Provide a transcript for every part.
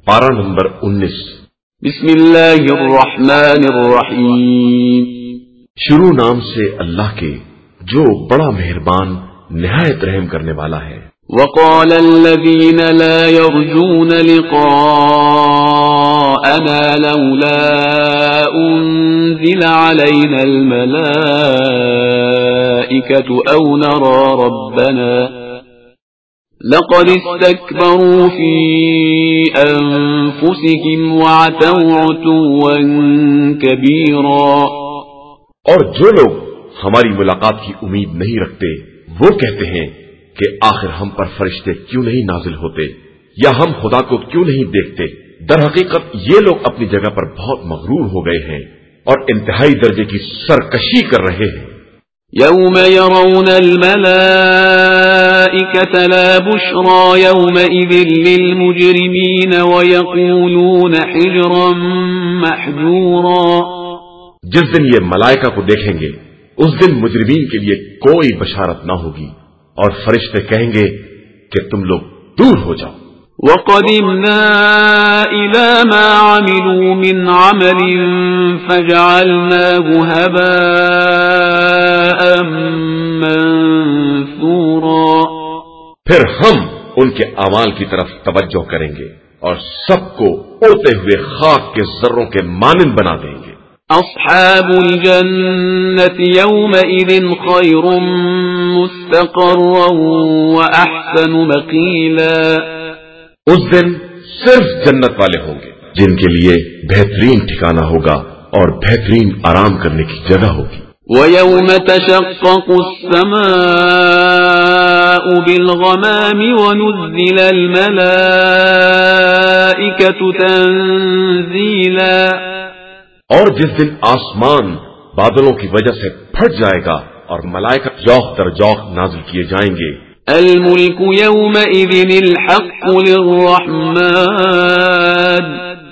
پارہ نمبر 19 بسم اللہ الرحمن الرحیم شروع نام سے اللہ کے جو بڑا مہربان نہایت رحم کرنے والا ہے۔ وقال الذين لا يرجون لقاءنا لولا أنزل علينا الملائكة أو نرى ربنا لقد استكبروا في أنفسهم وعتوا عتوا كبيرا۔ اور جو لوگ ہماری ملاقات کی امید نہیں رکھتے وہ کہتے ہیں کہ آخر ہم پر فرشتے کیوں نہیں نازل ہوتے یا ہم خدا کو کیوں نہیں دیکھتے۔ در حقیقت یہ لوگ اپنی جگہ پر بہت مغرور ہو گئے ہیں اور انتہائی درجے کی سرکشی کر رہے ہیں۔ يوم يرون الملائكة لا بشرى يومئذ للمجرمين ويقولون حجرا محجورا۔ جس دن یہ ملائکہ کو دیکھیں گے اس دن مجرمین کے لیے کوئی بشارت نہ ہوگی اور فرشتے کہیں گے کہ تم لوگ دور ہو جاؤ۔ وَقَدِمْنَا إِلَى مَا عَمِلُوا مِنْ عَمَلٍ فَجَعَلْنَاهُ هَبَاءً مَنْثُورًا۔ پھر ہم ان کے اعمال کی طرف توجہ کریں گے اور سب کو اڑتے ہوئے خاک کے ذروں کے مانند بنا دیں گے۔ أصحاب الجنة يومئذ خير مستقرا وأحسن مقيلا۔ اس دن صرف جنت والے ہوں گے جن کے لیے بہترین ٹھکانہ ہوگا اور بہترین آرام کرنے کی جگہ ہوگی۔ وَيَوْمَ تَشَقَّقُ السَّمَاءُ بِالْغَمَامِ وَنُزِّلَ الْمَلَائِكَةُ تَنزِيلًا۔ اور جس دن آسمان بادلوں کی وجہ سے پھٹ جائے گا اور ملائکہ جوخ در جوخ نازل کیے جائیں گے۔ الملك يومئذ الحق للرحمن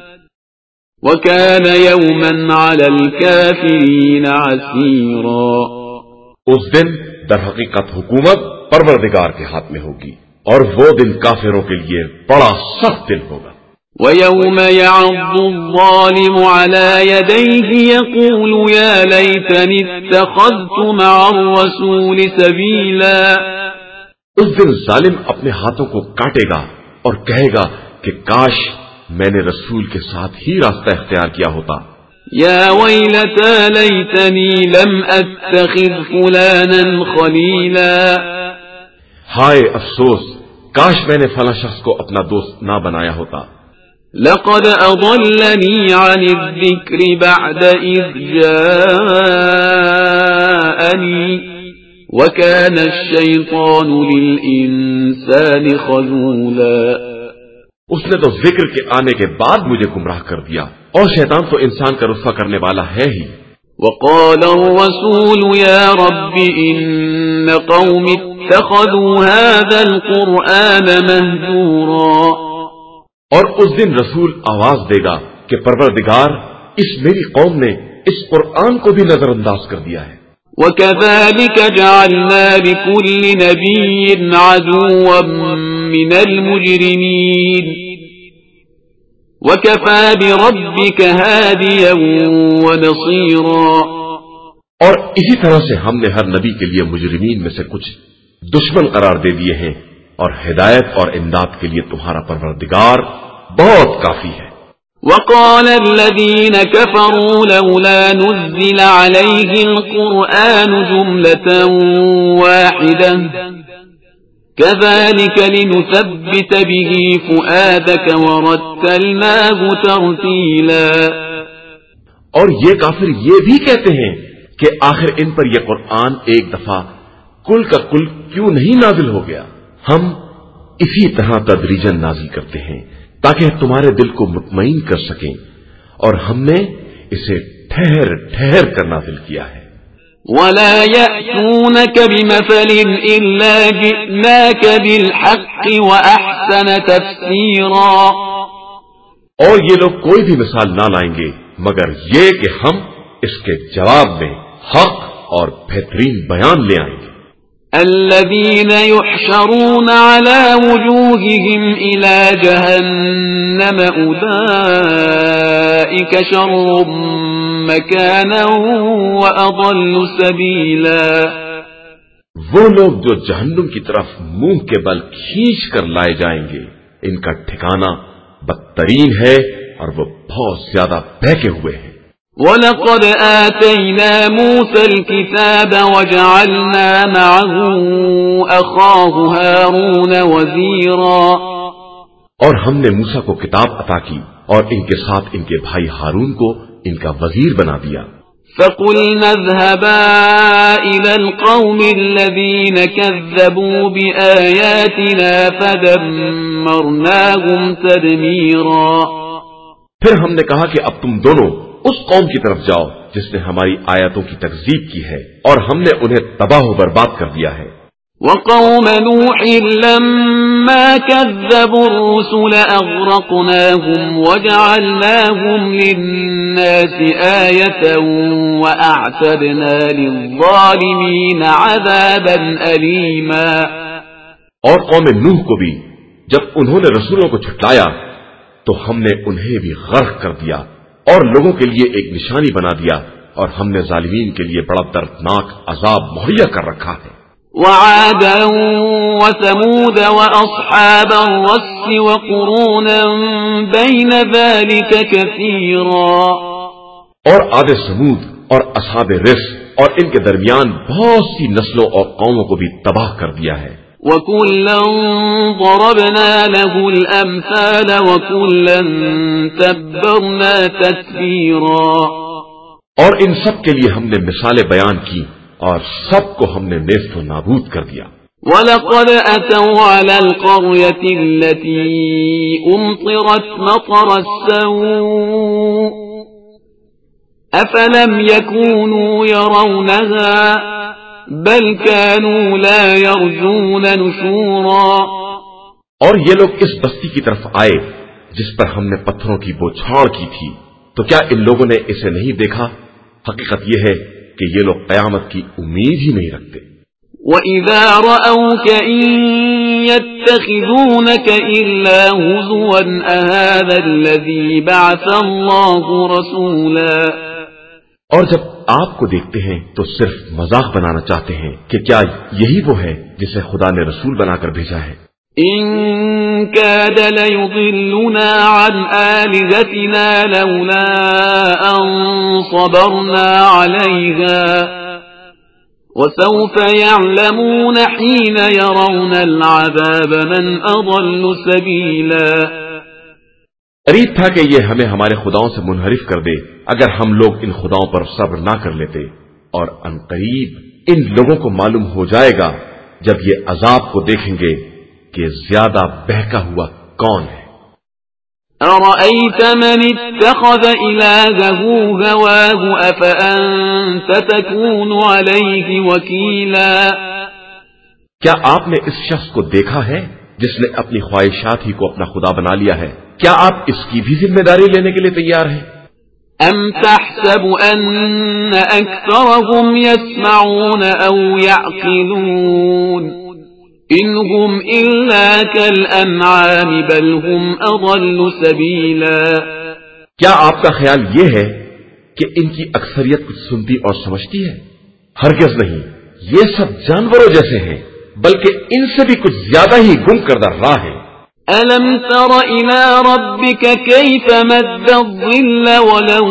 وكان يوما على الكافرين عسيرا۔ اس دن در حقیقت حکومت پروردگار کے ہاتھ میں ہوگی اور وہ دن کافروں کے لیے بڑا سخت دن ہوگا۔ وَيَوْمَ يَعَضُّ الظَّالِمُ عَلَى يَدَيْهِ يَقُولُ يَا لَيْتَنِي اتَّخَذْتُ مَعَ الرَّسُولِ سَبِيلًا۔ اس دن ظالم اپنے ہاتھوں کو کاٹے گا اور کہے گا کہ کاش میں نے رسول کے ساتھ ہی راستہ اختیار کیا ہوتا۔ یا ویلتی لیتنی لم اتخذ فلانا خلیلا۔ ہائے افسوس، کاش میں نے فلاں شخص کو اپنا دوست نہ بنایا ہوتا۔ لقد اضلنی عن الذکر بعد اذ جاءنی وَكَانَ الشَّيْطَانُ لِلْإِنسَانِ خَذُولًا۔ اس نے تو ذکر کے آنے کے بعد مجھے گمراہ کر دیا اور شیطان تو انسان کا رسوا کرنے والا ہے ہی۔ وَقَالَ الرَّسُولُ يَا رَبِّ إِنَّ قَوْمِ اتَّخَذُوا هَذَا الْقُرْآنَ مَهْجُورًا۔ اور اس دن رسول آواز دے گا کہ پروردگار، اس میری قوم نے اس قرآن کو بھی نظر انداز کر دیا ہے۔ وَكَذَلِكَ جَعَلْنَا لِكُلِّ نَبِيٍّ عَدُوًّا مِّنَ الْمُجْرِمِينَ وَكَفَى بِرَبِّكَ هَادِيًا وَنَصِيرًا۔ اور اسی طرح سے ہم نے ہر نبی کے لیے مجرمین میں سے کچھ دشمن قرار دے دیے ہیں اور ہدایت اور امداد کے لیے تمہارا پروردگار بہت کافی ہے۔ وقال الذين كفروا لولا نزل عليه القرآن جملة واحدة كذلك لنثبت به فؤادك ورتلناه ترتيلا۔ اور یہ کافر یہ بھی کہتے ہیں کہ آخر ان پر یہ قرآن ایک دفعہ کل کا کل کیوں نہیں نازل ہو گیا۔ ہم اسی طرح تدریجاً نازل کرتے ہیں تاکہ تمہارے دل کو مطمئن کر سکیں، اور ہم نے اسے ٹھہر ٹھہر کر نازل کیا ہے۔ وَلَا يَأْتُونَكَ بِمَثَلٍ إِلَّا جِئْنَاكَ بِالْحَقِّ وَأَحْسَنَ تَفْسِيرًا۔ اور یہ لوگ کوئی بھی مثال نہ لائیں گے مگر یہ کہ ہم اس کے جواب میں حق اور بہترین بیان لے آئیں گے۔ الذين يحشرون على وجوههم إلى جهنم أولئك شر مكانا وأضل سبيلا. وہ لوگ جو جہنم کی طرف منہ کے بل کھینچ کر لائے جائیں گے، ان کا ٹھکانہ بدترین ہے اور وہ بہت زیادہ بہکے ہوئے ہیں. وَلَقَدْ آتَيْنَا مُوسَى الْكِتَابَ وَجَعَلْنَا مَعَهُ أَخَاهُ هَارُونَ وَزِيرًا. اور ہم نے موسیٰ کو کتاب عطا کی اور ان کے ساتھ ان کے بھائی ہارون کو ان کا وزیر بنا دیا. فَقُلْنَا اذْهَبَا إِلَى الْقَوْمِ الَّذِينَ كَذَّبُوا بِآيَاتِنَا فَدَمَّرْنَاهُمْ تَدْمِيرًا. پھر ہم نے کہا کہ اب تم دونوں اس قوم کی طرف جاؤ جس نے ہماری آیاتوں کی تکذیب کی ہے اور ہم نے انہیں تباہ و برباد کر دیا ہے. وَقَوْمَ نُوحٍ لَمَّا كَذَّبُوا الرُّسُلَ أَغْرَقْنَاهُمْ وَجَعَلْنَاهُمْ لِلنَّاسِ آيَةً وَأَعْتَدْنَا لِلظَّالِمِينَ عَذَابًا أَلِيمًا. اور قوم نوح کو بھی جب انہوں نے رسولوں کو جھٹلایا تو ہم نے انہیں بھی غرق کر دیا اور لوگوں کے لیے ایک نشانی بنا دیا اور ہم نے ظالمین کے لیے بڑا دردناک عذاب مہیا کر رکھا ہے. وَعَادًا وَثَمُودَ وَأَصْحَابَ الرَّسِّ وَقُرُونًا بَيْنَ ذَلِكَ كَثِيرًا. اور عاد سمود اور اصحاب رس اور ان کے درمیان بہت سی نسلوں اور قوموں کو بھی تباہ کر دیا ہے. وَكُلًّا ضَرَبْنَا لَهُ الْأَمْثَالَ وَكُلًّا تَبَّرْنَا تَتْبِيرًا. اور ان سب کے لیے ہم نے مثالیں بیان کی اور سب کو ہم نے نیست و نابود کر دیا. وَلَقَدْ أَتَوْا عَلَى الْقَرْيَةِ الَّتِي أُمْطِرَتْ مَطَرَ السَّوْءِ أَفَلَمْ يَكُونُوا يَرَوْنَهَا بل كانوا لا يرجون نشورا. اور یہ لوگ اس بستی کی طرف آئے جس پر ہم نے پتھروں کی بوچھاڑ کی تھی، تو کیا ان لوگوں نے اسے نہیں دیکھا؟ حقیقت یہ ہے کہ یہ لوگ قیامت کی امید ہی نہیں رکھتے. وَإِذَا رَأَوْكَ إِن يَتَّخِذُونَكَ إِلَّا هُزُوًا أَهَذَا الَّذِي بَعَثَ اللَّهُ رَسُولًا. اور جب آپ کو دیکھتے ہیں تو صرف مذاق بنانا چاہتے ہیں کہ کیا یہی وہ ہے جسے خدا نے رسول بنا کر بھیجا ہے. إِن كَادَ لَيُضِلُّنَا عَنْ آلِهَتِنَا لَوْلَا أَن صَبَرْنَا عَلَيْهَا وَسَوْفَ يَعْلَمُونَ حِينَ يَرَوْنَ الْعَذَابَ مَنْ أَضَلُّ سَبِيلًا. قریب تھا کہ یہ ہمیں ہمارے خداؤں سے منحرف کر دے اگر ہم لوگ ان خداؤں پر صبر نہ کر لیتے. اور عنقریب ان لوگوں کو معلوم ہو جائے گا جب یہ عذاب کو دیکھیں گے کہ زیادہ بہکا ہوا کون ہے. أَرَأَيْتَ مَنِ اتَّخَذَ إِلَٰهَهُ هَوَاهُ أَفَأَنتَ تَكُونُ عَلَيْهِ وَكِيلًا. کیا آپ نے اس شخص کو دیکھا ہے جس نے اپنی خواہشات ہی کو اپنا خدا بنا لیا ہے؟ کیا آپ اس کی بھی ذمہ داری لینے کے لیے تیار ہیں؟ أَمْ تَحْسَبُ أَنَّ أَكْثَرَهُمْ يَسْمَعُونَ أَوْ يَعْقِلُونَ إِنْ هُمْ إِلَّا كَالْأَنْعَامِ بَلْ هُمْ أَضَلُّ سَبِيلًا. کیا آپ کا خیال یہ ہے کہ ان کی اکثریت کچھ سنتی اور سمجھتی ہے؟ ہرگز نہیں، یہ سب جانوروں جیسے ہیں بلکہ ان سے بھی کچھ زیادہ ہی گم کردہ راہ ہیں. أَلَمْ تَرَ إِلَى رَبِّكَ كَيْفَ مَدَّ الظِّلَّ وَلَوْ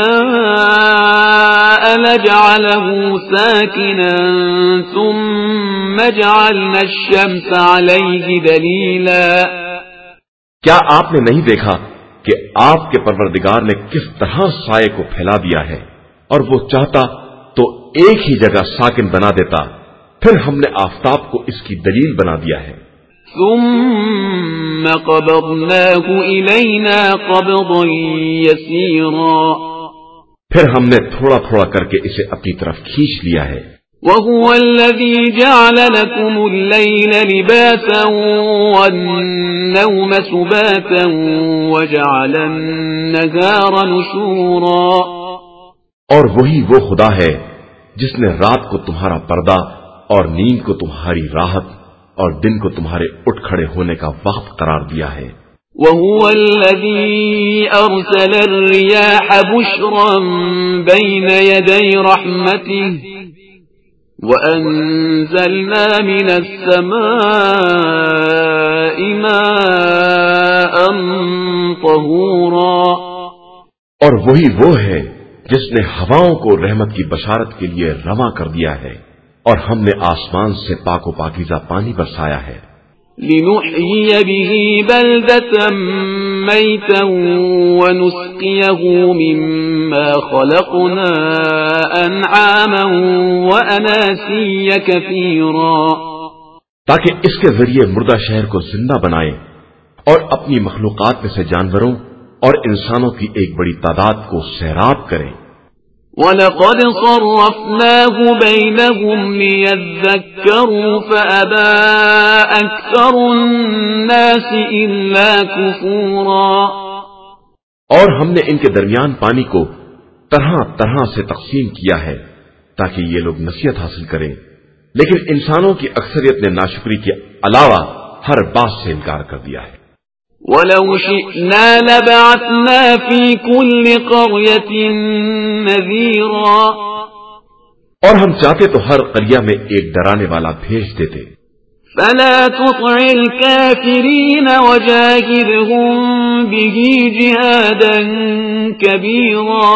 شَاءَ لَجَعَلَهُ سَاكِنًا ثُمَّ جَعَلْنَا الشَّمْسَ عَلَيْهِ دَلِيلًا. کیا آپ نے نہیں دیکھا کہ آپ کے پروردگار نے کس طرح سائے کو پھیلا دیا ہے اور وہ چاہتا تو ایک ہی جگہ ساکن بنا دیتا، پھر ہم نے آفتاب کو اس کی دلیل بنا دیا ہے. ثم قبضناه إلينا قبضا يسيرا. پھر ہم نے تھوڑا تھوڑا کر کے اسے اپنی طرف کھینچ لیا ہے. وهو الذي جعل لكم الليل لباسا والنوم سباتا وجعل النهار نشورا. اور وہی وہ خدا ہے جس نے رات کو تمہارا پردہ اور نیند کو تمہاری راحت اور دن کو تمہارے اٹھ کھڑے ہونے کا وقت قرار دیا ہے. وَهُوَ الَّذِي أَرْسَلَ الرِّيَاحَ بُشْرًا بَيْنَ يَدَيْ رَحْمَتِهِ وَأَنزَلْنَا مِنَ السَّمَاءِ مَاءً طَهُورًا. اور وہی وہ ہے جس نے ہواؤں کو رحمت کی بشارت کے لیے رواں کر دیا ہے اور ہم نے آسمان سے پاک و پاکیزہ پانی برسایا ہے. لِنُحْيِيَ بِهِ بَلْدَةً مَيْتًا وَنُسْقِيَهُ مِمَّا خَلَقْنَا أَنْعَامًا وَأَنَاسِيَّ كَثِيرًا. تاکہ اس کے ذریعے مردہ شہر کو زندہ بنائیں اور اپنی مخلوقات میں سے جانوروں اور انسانوں کی ایک بڑی تعداد کو سیراب کریں. وَلَقَدْ صَرَّفْنَاهُ بَيْنَهُمْ لِيَذَّكَّرُوا فَأَبَى أَكْثَرُ النَّاسِ إِلَّا كُفُورًا. اور ہم نے ان کے درمیان پانی کو طرح طرح سے تقسیم کیا ہے تاکہ یہ لوگ نصیحت حاصل کریں، لیکن انسانوں کی اکثریت نے ناشکری کے علاوہ ہر بات سے انکار کر دیا ہے. وَلَوْ شِئْنَا لَبَعَثْنَا فِي كُلِّ قَرْيَةٍ نَذِيرًا. اور ہم چاہتے تو ہر قریہ میں ایک ڈرانے والا بھیج دیتے. فَلَا تُطِعِ الْكَافِرِينَ وَجَاهِدْهُم بِهِ جِهَادًا كَبِيرًا.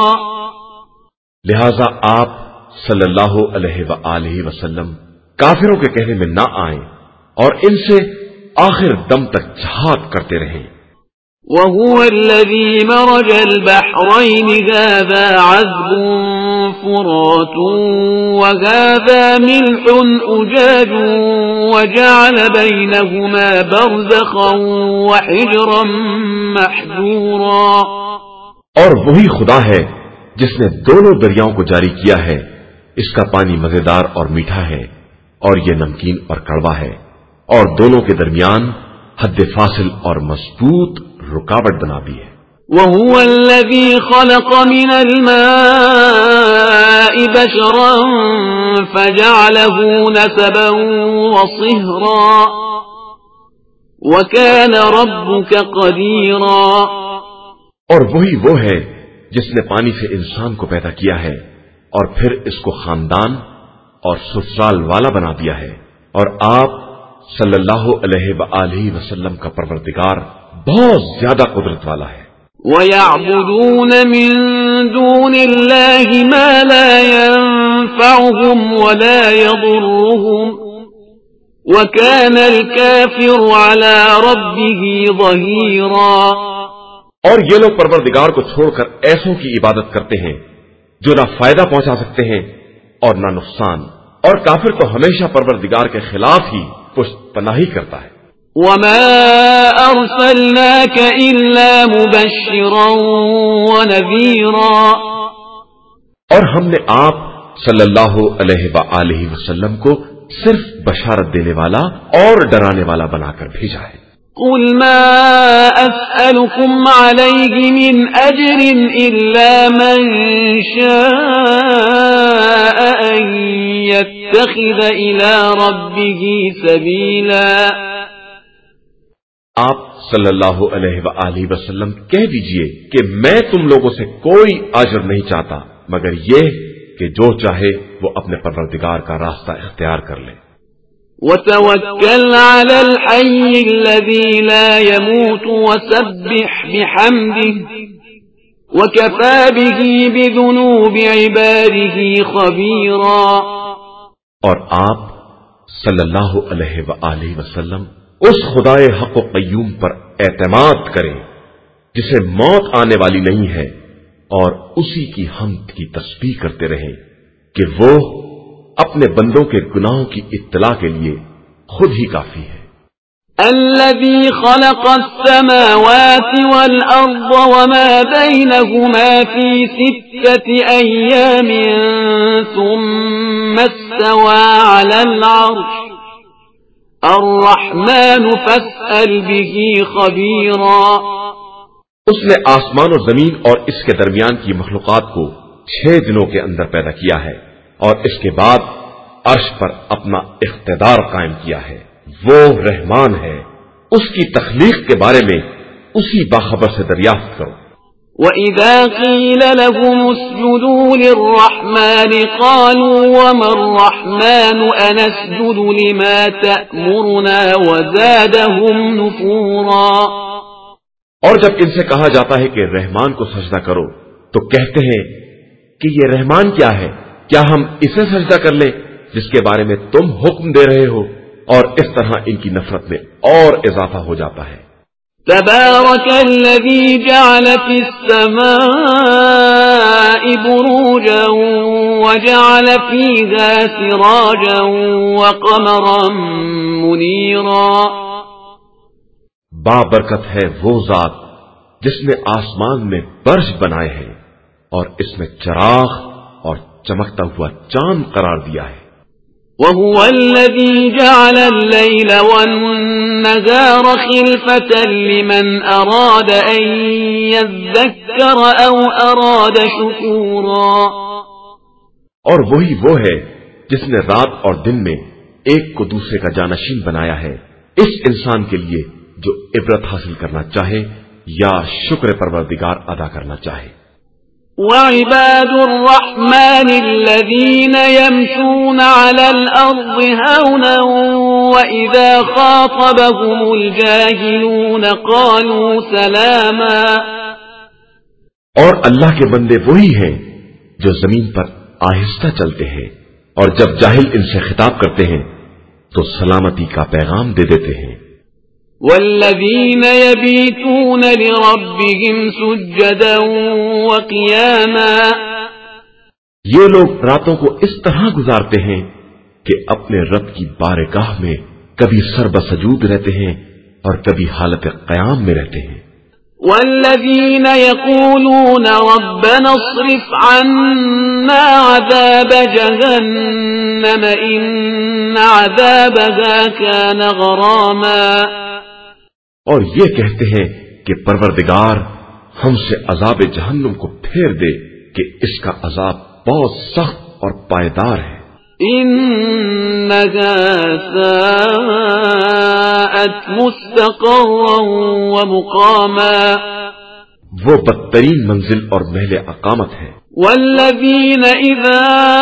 لہذا آپ صلی اللہ علیہ وآلہ وسلم کافروں کے کہنے میں نہ آئیں اور ان سے آخر دم تک جہاد کرتے رہیں. وَهُوَ الَّذِي مَرَجَ الْبَحْرَيْنِ هَذَا عَذْبٌ فُرَاتٌ وَهَذَا مِلْحٌ أُجَاجٌ وَجَعَلَ بَيْنَهُمَا بَرْزَخًا وَحِجْرًا مَحْجُورًا. اور وہی خدا ہے جس نے دونوں دریاؤں کو جاری کیا ہے. اس کا پانی مزیدار اور میٹھا ہے اور یہ نمکین اور کڑوا ہے، اور دونوں کے درمیان حد فاصل اور مضبوط رکاوٹ بنا دی ہے. وَهُوَ الَّذِي خَلَقَ مِنَ الْمَاءِ بَشَرًا فَجَعَلَهُ نَسَبًا وَصِهْرًا وَكَانَ رَبُّكَ قَدِيرًا. اور وہی وہ ہے جس نے پانی سے انسان کو پیدا کیا ہے اور پھر اس کو خاندان اور سسرال والا بنا دیا ہے، اور آپ صلی اللہ علیہ وآلہ وسلم کا پروردگار بہت زیادہ قدرت والا ہے. وَيَعْبُدُونَ مِن دُونِ اللَّهِ مَا لَا يَنفَعُهُمْ وَلَا يَضُرُّهُمْ وَكَانَ الْكَافِرُ عَلَى رَبِّهِ ظَهِيرًا. اور یہ لوگ پروردگار کو چھوڑ کر ایسوں کی عبادت کرتے ہیں جو نہ فائدہ پہنچا سکتے ہیں اور نہ نقصان، اور کافر تو ہمیشہ پروردگار کے خلاف ہی پشت پناہی کرتا ہے. وَمَا أَرْسَلْنَاكَ إِلَّا مُبَشِّرًا وَنَذِيرًا. اور ہم نے آپ صلی اللہ علیہ وآلہ وسلم کو صرف بشارت دینے والا اور ڈرانے والا بنا کر بھیجا ہے. قُلْ مَا أَسْأَلُكُمْ عَلَيْهِ مِنْ أَجْرٍ إِلَّا مَنْ شَاءَ أَنْ يَتَّخِذَ إِلَى رَبِّهِ سَبِيلًا. آپ صلی اللہ علیہ وآلہ وسلم کہہ دیجئے کہ میں تم لوگوں سے کوئی اجر نہیں چاہتا مگر یہ کہ جو چاہے وہ اپنے پروردگار کا راستہ اختیار کر لے. وَتَوَكَّلْ عَلَى الْحَيِّ الَّذِي لَا يَمُوتُ وَسَبِّحْ بِحَمْدِهِ وَكَفَى بِهِ بِذُنُوبِ عِبَادِهِ خَبِيرًا. اور آپ صلی اللہ علیہ وآلہ وسلم اس خدائے حق و قیوم پر اعتماد کریں جسے موت آنے والی نہیں ہے، اور اسی کی حمد کی تسبیح کرتے رہیں کہ وہ اپنے بندوں کے گناہوں کی اطلاع کے لیے خود ہی کافی ہے. الذي خلق السماوات والأرض وما بينهما في 6 أيام ثم استوى على العرش الرحمن فاسأل به خبيرا. اس نے آسمان و زمین اور اس کے درمیان کی مخلوقات کو 6 دنوں کے اندر پیدا کیا ہے، اور اس کے بعد عرش پر اپنا اقتدار قائم کیا ہے، وہ رحمان ہے، اس کی تخلیق کے بارے میں اسی باخبر سے دریافت کرو۔ وَإِذَا قِيلَ لَهُمُ اسْجُدُوا لِلرَّحْمَنِ قَالُوا وَمَا الرَّحْمَنُ أَنَسْجُدُ لِمَا تَأْمُرُنَا وَزَادَهُمْ نُفُورًا۔ اور جب ان سے کہا جاتا ہے کہ رحمان کو سجدہ کرو تو کہتے ہیں کہ یہ رحمان کیا ہے، کیا ہم اسے سجدہ کر لیں جس کے بارے میں تم حکم دے رہے ہو؟ اور اس طرح ان کی نفرت میں اور اضافہ ہو جاتا ہے۔ تبارك الذي جعل في السماء بروجا وجعل فيها سراجا وقمرا منيرا۔ بابرکت ہے وہ ذات جس نے آسمان میں برج بنائے ہیں اور اس میں چراغ اور چمکتا ہوا چاند قرار دیا ہے۔ وَهُوَ الَّذِي جَعَلَ اللَّيْلَ وَالنَّهَارَ خِلْفَةً لِمَنْ أَرَادَ أَن يَذَّكَّرَ أَوْ أَرَادَ شُكُورًا۔ اور وہی وہ ہے جس نے رات اور دن میں ایک کو دوسرے کا جانشین بنایا ہے، اس انسان کے لیے جو عبرت حاصل کرنا چاہے یا شکر پروردگار ادا کرنا چاہے۔ وَعِبَادُ الرَّحْمَنِ الَّذِينَ يَمْشُونَ عَلَى الْأَرْضِ هَوْنًا وَإِذَا خَاطَبَهُمُ الْجَاهِلُونَ قَالُوا سَلَامًا۔ اور اللہ کے بندے وہی ہیں جو زمین پر آہستہ چلتے ہیں اور جب جاہل ان سے خطاب کرتے ہیں تو سلامتی کا پیغام دے دیتے ہیں۔ والذین یبیتون لربهم سجدا وقیاما۔ یہ لوگ راتوں کو اس طرح گزارتے ہیں کہ اپنے رب کی بارگاہ میں کبھی سر بسجود رہتے ہیں اور کبھی حالت قیام میں رہتے ہیں۔ والذین یقولون ربنا اصرف عنا عذاب جہنم ان عذابها كان غراما۔ اور یہ کہتے ہیں کہ پروردگار ہم سے عذاب جہنم کو پھیر دے کہ اس کا عذاب بہت سخت اور پائیدار ہے۔ انها ساءت مستقرا ومقاما۔ وہ بدترین منزل اور محل اقامت ہے۔ والذین اذا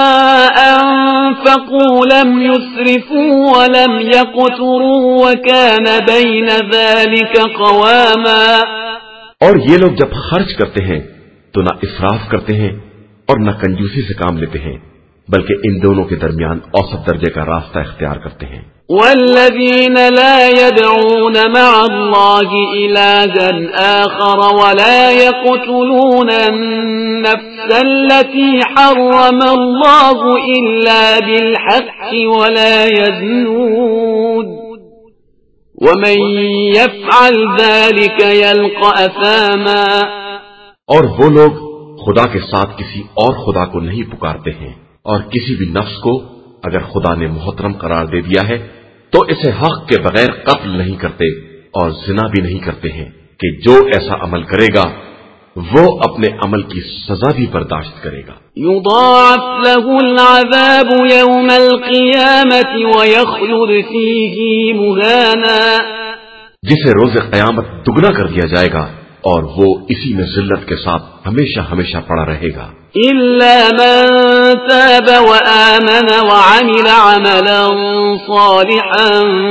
انفقوا لم يسرفوا ولم يقتروا وكان بين ذلك قواما۔ اور یہ لوگ جب خرچ کرتے ہیں تو نہ اسراف کرتے ہیں اور نہ کنجوسی سے کام لیتے ہیں بلکہ ان دونوں کے درمیان اوسط درجے کا راستہ اختیار کرتے ہیں۔ والذین لا يدعون مع اللہ الہا آخر ولا يقتلون النفس التي حرم اللہ الا بالحق ولا يزنون ومن يفعل ذلك يلقى اثاما۔ اور وہ لوگ خدا کے ساتھ کسی اور خدا کو نہیں پکارتے ہیں اور کسی بھی نفس کو اگر خدا نے محترم قرار دے دیا ہے تو اسے حق کے بغیر قتل نہیں کرتے اور زنا بھی نہیں کرتے ہیں کہ جو ایسا عمل کرے گا وہ اپنے عمل کی سزا بھی برداشت کرے گا۔ یضاعف له العذاب یوم القیامة ویخلد فیہ مہانا۔ جسے روز قیامت دگنا کر دیا جائے گا اور وہ اسی میں ذلت کے ساتھ ہمیشہ ہمیشہ پڑا رہے گا۔ إلا من تاب وآمن وعمل عملا صالحا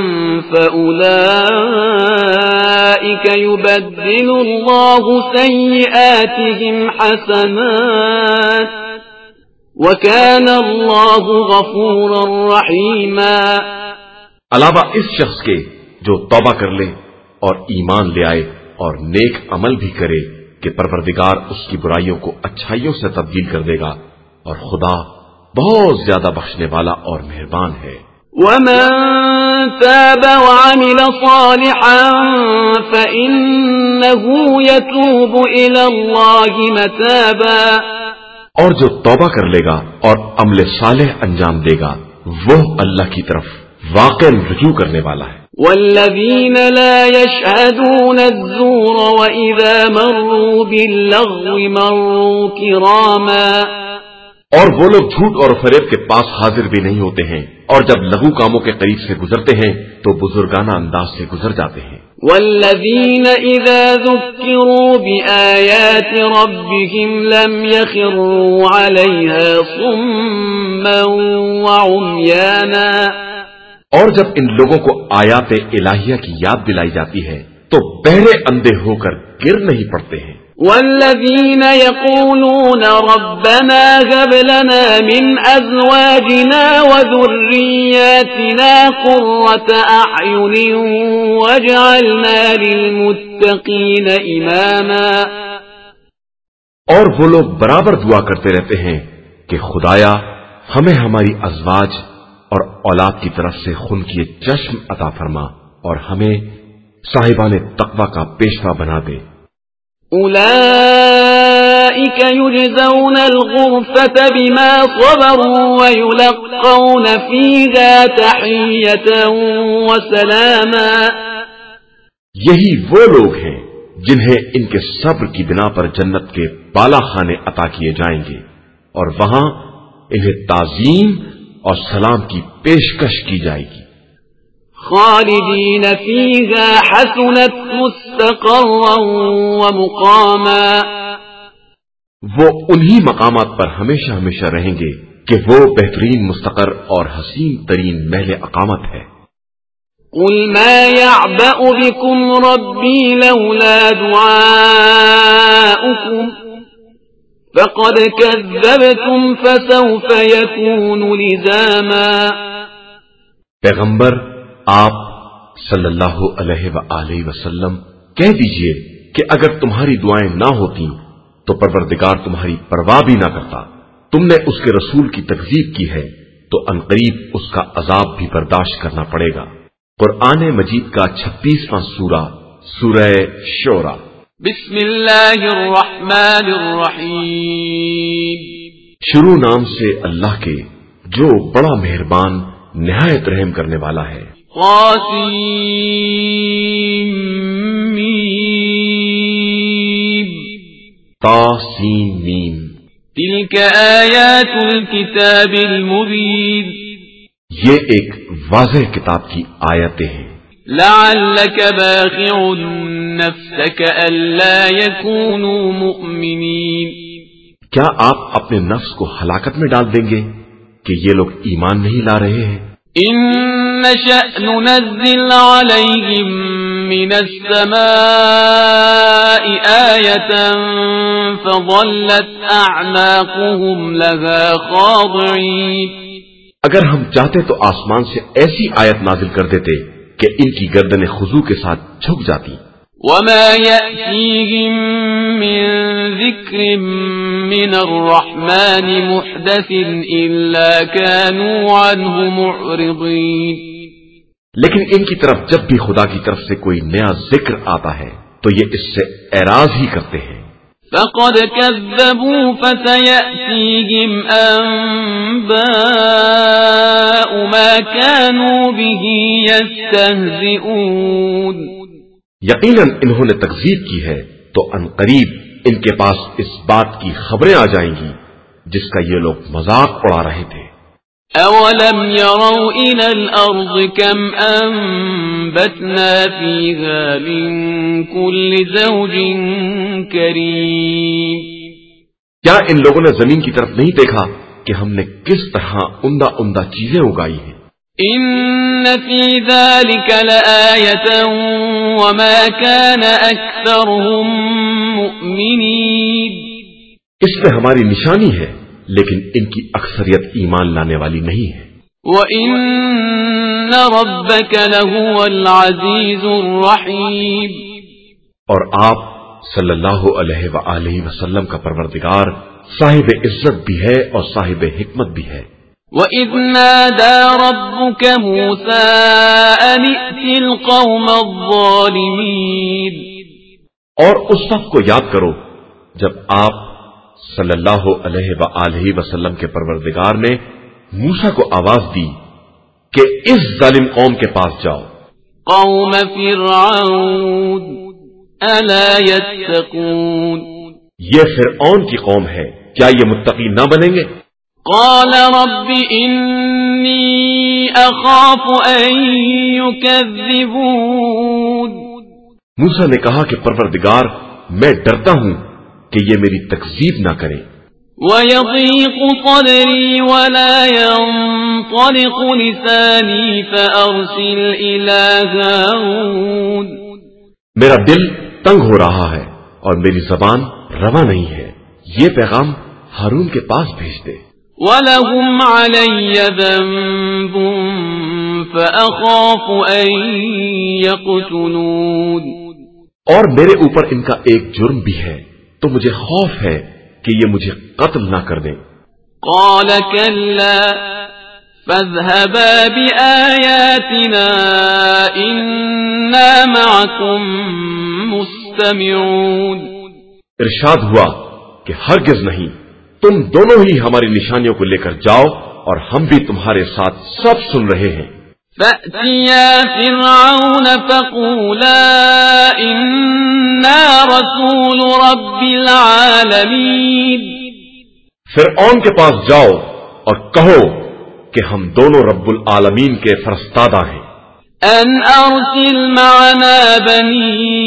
فأولئك يبدل الله سيئاتهم حسنات وكان الله غفورا رحيما۔ علاوہ اس شخص کے جو توبہ کر لے اور ایمان لے آئے اور نیک عمل بھی کرے کہ پروردگار اس کی برائیوں کو اچھائیوں سے تبدیل کر دے گا اور خدا بہت زیادہ بخشنے والا اور مہربان ہے۔ وَمَن تَابَ وَعَمِلَ صَالِحًا فَإِنَّهُ يَتُوبُ إِلَى اللَّهِ مَتَابًا۔ اور جو توبہ کر لے گا اور عمل صالح انجام دے گا وہ اللہ کی طرف واقعی رجوع کرنے والا ہے۔ والذین لا یشہدون الزور وإذا مروا باللغو مروا کراما۔ اور وہ لوگ جھوٹ اور فریب کے پاس حاضر بھی نہیں ہوتے ہیں، اور جب لغو کاموں کے قریب سے گزرتے ہیں تو بزرگانہ انداز سے گزر جاتے ہیں۔ والذین اذا ذکروا بآیات ربهم لم يخروا علیها صما وعمیانا، اور جب ان لوگوں کو آیات الہیہ کی یاد دلائی جاتی ہے تو بہرے اندھے ہو کر گر نہیں پڑتے ہیں۔ والذین یقولون ربنا هب لنا من ازواجنا وذریاتنا قرة اعین واجعلنا للمتقین اماما، اور وہ لوگ برابر دعا کرتے رہتے ہیں کہ خدایا ہمیں ہماری ازواج اور اولاد کی طرف سے خون کیے چشم عطا فرما اور ہمیں صاحبان تقوی کا پیشوا بنا دے۔ اولئک یجزون الغرفة بما صبروا ویلقون فیہا تحیۃ وسلاما، یہی وہ لوگ ہیں جنہیں ان کے صبر کی بنا پر جنت کے بالا خانے عطا کیے جائیں گے اور وہاں انہیں تعظیم اور سلام کی پیشکش کی جائے گی۔ خالدین فیہا حسنت مستقرا ومقاما، وہ انہی مقامات پر ہمیشہ ہمیشہ رہیں گے کہ وہ بہترین مستقر اور حسین ترین محل اقامت ہے۔ قل ما يعبأ بكم ربي لولا دعاؤكم فقد كذبتم فسوف يكون لزاما، پیغمبر آپ صلی اللہ علیہ وآلہ وسلم کہہ دیجئے کہ اگر تمہاری دعائیں نہ ہوتی تو پروردگار تمہاری پرواہ بھی نہ کرتا۔ تم نے اس کے رسول کی تکذیب کی ہے تو عنقریب اس کا عذاب بھی برداشت کرنا پڑے گا۔ قرآن مجید کا 36واں سورہ، سورہ شعراء۔ بسم اللہ الرحمن الرحیم، شروع نام سے اللہ کے جو بڑا مہربان نہایت رحم کرنے والا ہے۔ طاسیم طاسیم، تلک آیات الکتاب المبین، یہ ایک واضح کتاب کی آیتیں ہیں۔ لعلک باخع نفسک الا یکونوا مؤمنین، کیا آپ اپنے نفس کو ہلاکت میں ڈال دیں گے کہ یہ لوگ ایمان نہیں لا رہے ہیں؟ ان نشأ ننزل علیہم من السماء آیة فظلت اعناقهم لها خاضعین، اگر ہم چاہتے تو آسمان سے ایسی آیت نازل کر دیتے کہ ان کی گردنیں خضوع کے ساتھ جھک جاتی۔ وما يأتيهم من ذكر من الرحمن محدث إلا كانوا عنه معرضين، لیکن ان کی طرف جب بھی خدا کی طرف سے کوئی نیا ذکر آتا ہے تو یہ اس سے اعراض ہی کرتے ہیں۔ فقد كذبوا فسيأتيهم أنباء ما كانوا به يستهزئون، یقیناً انہوں نے تکذیب کی ہے تو عنقریب ان کے پاس اس بات کی خبریں آ جائیں گی جس کا یہ لوگ مذاق اڑا رہے تھے۔ اولم يروا الى الارض كم انبتنا فيها من كل زوج كريم، کیا ان لوگوں نے زمین کی طرف نہیں دیکھا کہ ہم نے کس طرح عمدہ عمدہ چیزیں اگائی ہیں؟ ان في ذلك لآية وما كان اكثرهم مؤمنين، اس میں ہماری نشانی ہے لیکن ان کی اکثریت ایمان لانے والی نہیں ہے۔ وَإِنَّ رَبَّكَ لَهُوَ الْعَزِيزُ الرَّحِيمُ، اور آپ صلی اللہ علیہ وآلہ وسلم کا پروردگار صاحب عزت بھی ہے اور صاحب حکمت بھی ہے۔ وَإِذْ نَادَى رَبُّكَ مُوسَىٰ أَنِ ائْتِ الْقَوْمَ الظَّالِمِينَ، اور اس وقت کو یاد کرو جب آپ صلی اللہ علیہ وآلہ وسلم کے پروردگار نے موسیٰ کو آواز دی کہ اس ظالم قوم کے پاس جاؤ۔ قوم فرعون الا يتقون، یہ فرعون کی قوم ہے، کیا یہ متقی نہ بنیں گے؟ قال رب إني أخاف أن يكذبون. موسیٰ نے کہا کہ پروردگار میں ڈرتا ہوں کہ یہ میری تکذیب نہ کریں. وَيَضِيقُ صَدْرِي وَلَا يَنطَلِقُ لِسَانِي فَأَرْسِلْ إِلَى هَارُونَ. میرا دل تنگ ہو رہا ہے اور میری زبان رواں نہیں ہے، یہ پیغام ہارون کے پاس بھیج دے. وَلَهُمْ عَلَيَّ ذَنبٌ فَأَخَافُ أَن يَقْتُلُونِ. اور میرے اوپر ان کا ایک جرم بھی ہے تو مجھے خوف ہے کہ یہ مجھے قتل نہ کر دیں. قال كلا فاذهبا بآياتنا إنا معكم مستمعون. ارشاد ہوا کہ ہرگز نہیں، تم دونوں ہی ہماری نشانیوں کو لے کر جاؤ اور ہم بھی تمہارے ساتھ سب سن رہے ہیں. فأتيا فرعون فقولا إنا رسول رب العالمين. فرعون کے پاس جاؤ اور کہو کہ ہم دونوں رب العالمین کے فرستادہ ہیں. ان ارسل معنا بنی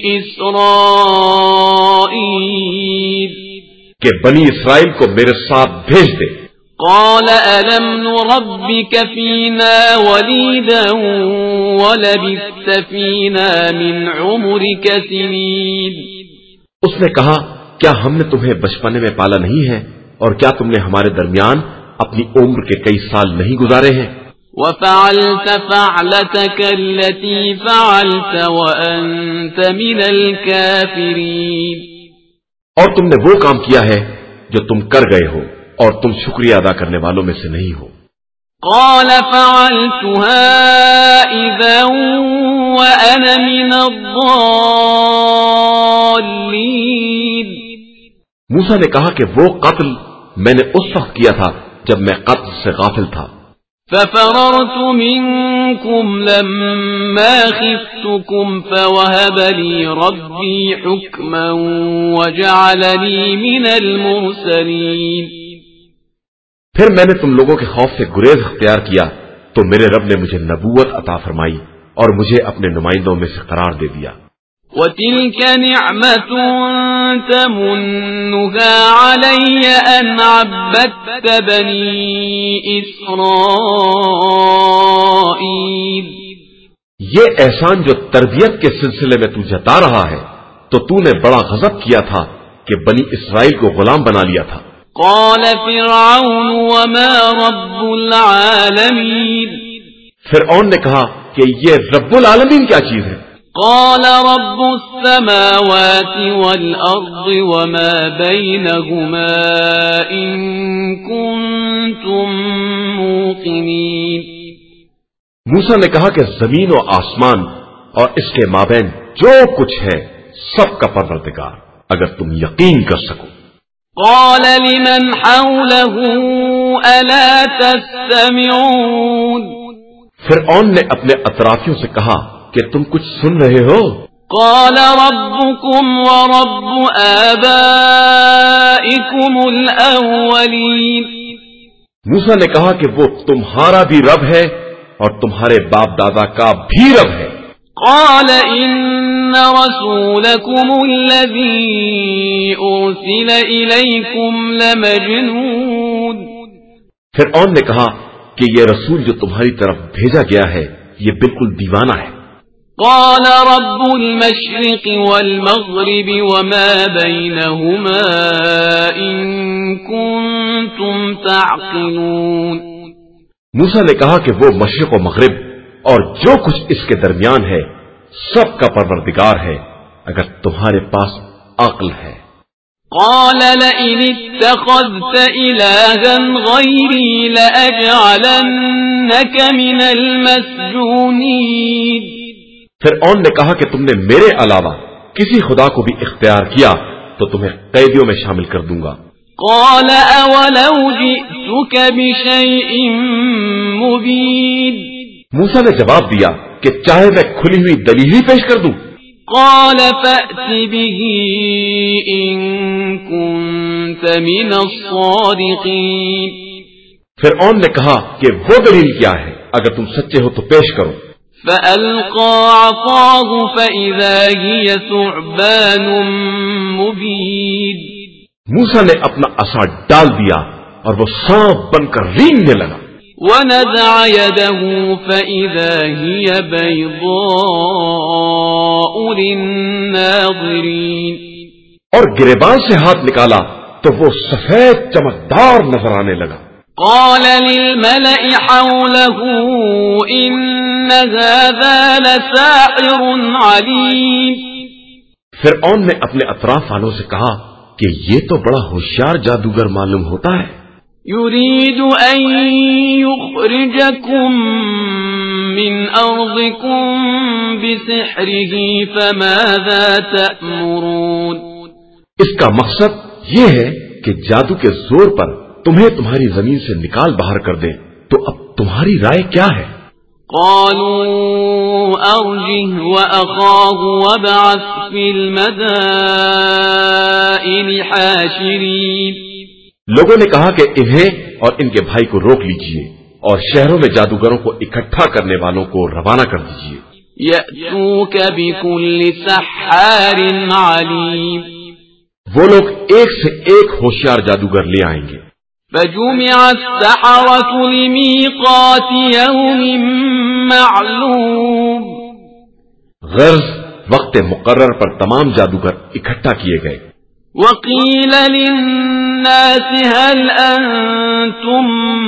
اسرائیل. کہ بنی اسرائیل کو میرے ساتھ بھیج دے. قال ألم نربك فينا وليدا ولبثت فينا من عمرك سنين. اس نے کہا کیا ہم نے تمہیں بچپنے میں پالا نہیں ہے اور کیا تم نے ہمارے درمیان اپنی عمر کے کئی سال نہیں گزارے ہیں. وفعلت فعلتك التي فعلت وأنت من الكافرين. اور تم نے وہ کام کیا ہے جو تم کر گئے ہو اور تم شکریہ ادا کرنے والوں میں سے نہیں ہو. قال فعلتها إذا وأنا من الضالين. موسیٰ نے کہا کہ وہ قتل میں نے اس وقت کیا تھا جب میں قتل سے غافل تھا. ففررت منكم لما خفتكم فوهب لي ربي حكما وجعلني من المرسلين. پھر میں نے تم لوگوں کے خوف سے گریز اختیار کیا تو میرے رب نے مجھے نبوت عطا فرمائی اور مجھے اپنے نمائندوں میں سے قرار دے دیا. وَتِلْكَ نِعْمَةٌ تَمُنُّهَا عَلَيَّ أَنْ عَبَّدتَّ بَنِي إِسْرَائِيلَ. یہ احسان جو تربیت کے سلسلے میں تو جتا رہا ہے تو تو نے بڑا غضب کیا تھا کہ بنی اسرائیل کو غلام بنا لیا تھا. قال فرعون وما رب العالمین. فرعون نے کہا کہ یہ رب العالمین کیا چیز ہے. قال رب السماوات والأرض وما بينهما إن كنتم موقنين. موسیٰ نے کہا کہ زمین و آسمان اور اس کے مابین جو کچھ ہے سب کا پروردگار اگر تم یقین کر سکو. قال لمن حوله ألا تستمعون. فرعون نے اپنے اطرافیوں سے کہا کہ تم کچھ سن رہے ہو. قال ربكم ورب آبائكم الأولين. موسیٰ نے کہا کہ وہ تمہارا بھی رب ہے اور تمہارے باپ دادا کا بھی رب ہے. قال إن رسولكم الذي أرسل إليكم لمجنون. فرعون نے کہا کہ یہ رسول جو تمہاری طرف بھیجا گیا ہے یہ بالکل دیوانہ ہے. قال رب المشرق والمغرب وما بينهما إن كنتم تعقلون. موسیٰ نے کہا کہ وہ مشرق و مغرب اور جو کچھ اس کے درمیان ہے سب کا پروردگار ہے اگر تمہارے پاس عقل ہے. قال لئن اتخذت إلها غيري لأجعلنك من المسجونين. فرعون نے کہا کہ تم نے میرے علاوہ کسی خدا کو بھی اختیار کیا تو تمہیں قیدیوں میں شامل کر دوں گا. قال أولو جئتك بشيء مبين. موسیٰ نے جواب دیا کہ چاہے میں کھلی ہوئی دلیل ہی پیش کر دوں. قال فأت به إن كنت كنت من الصادقين. فرعون نے کہا کہ وہ دلیل کیا ہے؟ اگر تم سچے ہو تو پیش کرو. فألقى عصاه فإذا هي ثعبان مبين. موسیٰ نے اپنا عصا ڈال دیا اور وہ سانپ بن کر رینگنے لگا. ونزع يده فإذا هي بيضاء للناظرين. اور گریبان سے ہاتھ نکالا تو وہ سفید چمکدار نظر آنے لگا. قال للملأ حوله إن هذا لساحر عليم. فرعون نے اپنے اطراف والوں سے کہا کہ یہ تو بڑا ہوشیار جادوگر معلوم ہوتا ہے. يريد أن يخرجكم من أرضكم بسحره فماذا تأمرون. اس کا مقصد یہ ہے کہ جادو کے زور پر تمہیں تمہاری زمین سے نکال باہر کر دیں، تو اب تمہاری رائے کیا ہے؟ قالوا أرجه وأخاه وابعث في المدائن حاشرين. لوگوں نے کہا کہ انہیں اور ان کے بھائی کو روک لیجئے اور شہروں میں جادوگروں کو اکٹھا کرنے والوں کو روانہ کر دیجئے. يأتوك بكل سحار عليم. وہ لوگ ایک سے ایک ہوشیار جادوگر لے آئیں گے. فجمع السحرة لميقات يوم معلوم. غرض وقت مقرر پر تمام جادوگر اکٹھا کیے گئے. وقيل للناس هل أنتم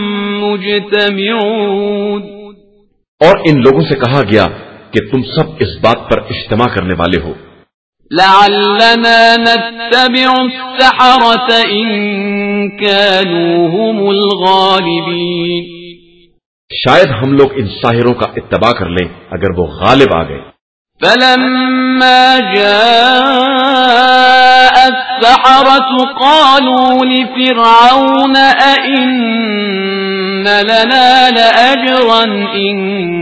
مجتمعون. اور ان لوگوں سے کہا گیا کہ تم سب اس بات پر اجتماع کرنے والے ہو. لعلنا نتبع السحرة إن كانوا هم الغالبين. شاید ہم لوگ ان ساحروں کا اتباع کر لیں اگر وہ غالب آ گئے. فلما جاء السحرة قالوا لفرعون أئن لنا لأجرا إن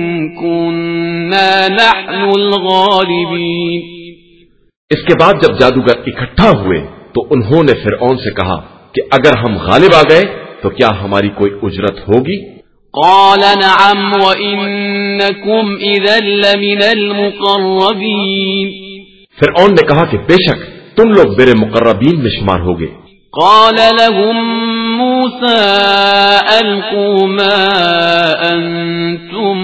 كنا نحن الغالبين. اس کے بعد جب جادوگر اکٹھا ہوئے تو انہوں نے فرعون سے کہا کہ اگر ہم غالب آ گئے تو کیا ہماری کوئی اجرت ہوگی؟ قال نعم وإنكم إذا لمن المقربين. فرعون نے کہا کہ بے شک تم لوگ میرے مقربین میں شمار ہوگے. قال لهم موسى ألقوا ما أنتم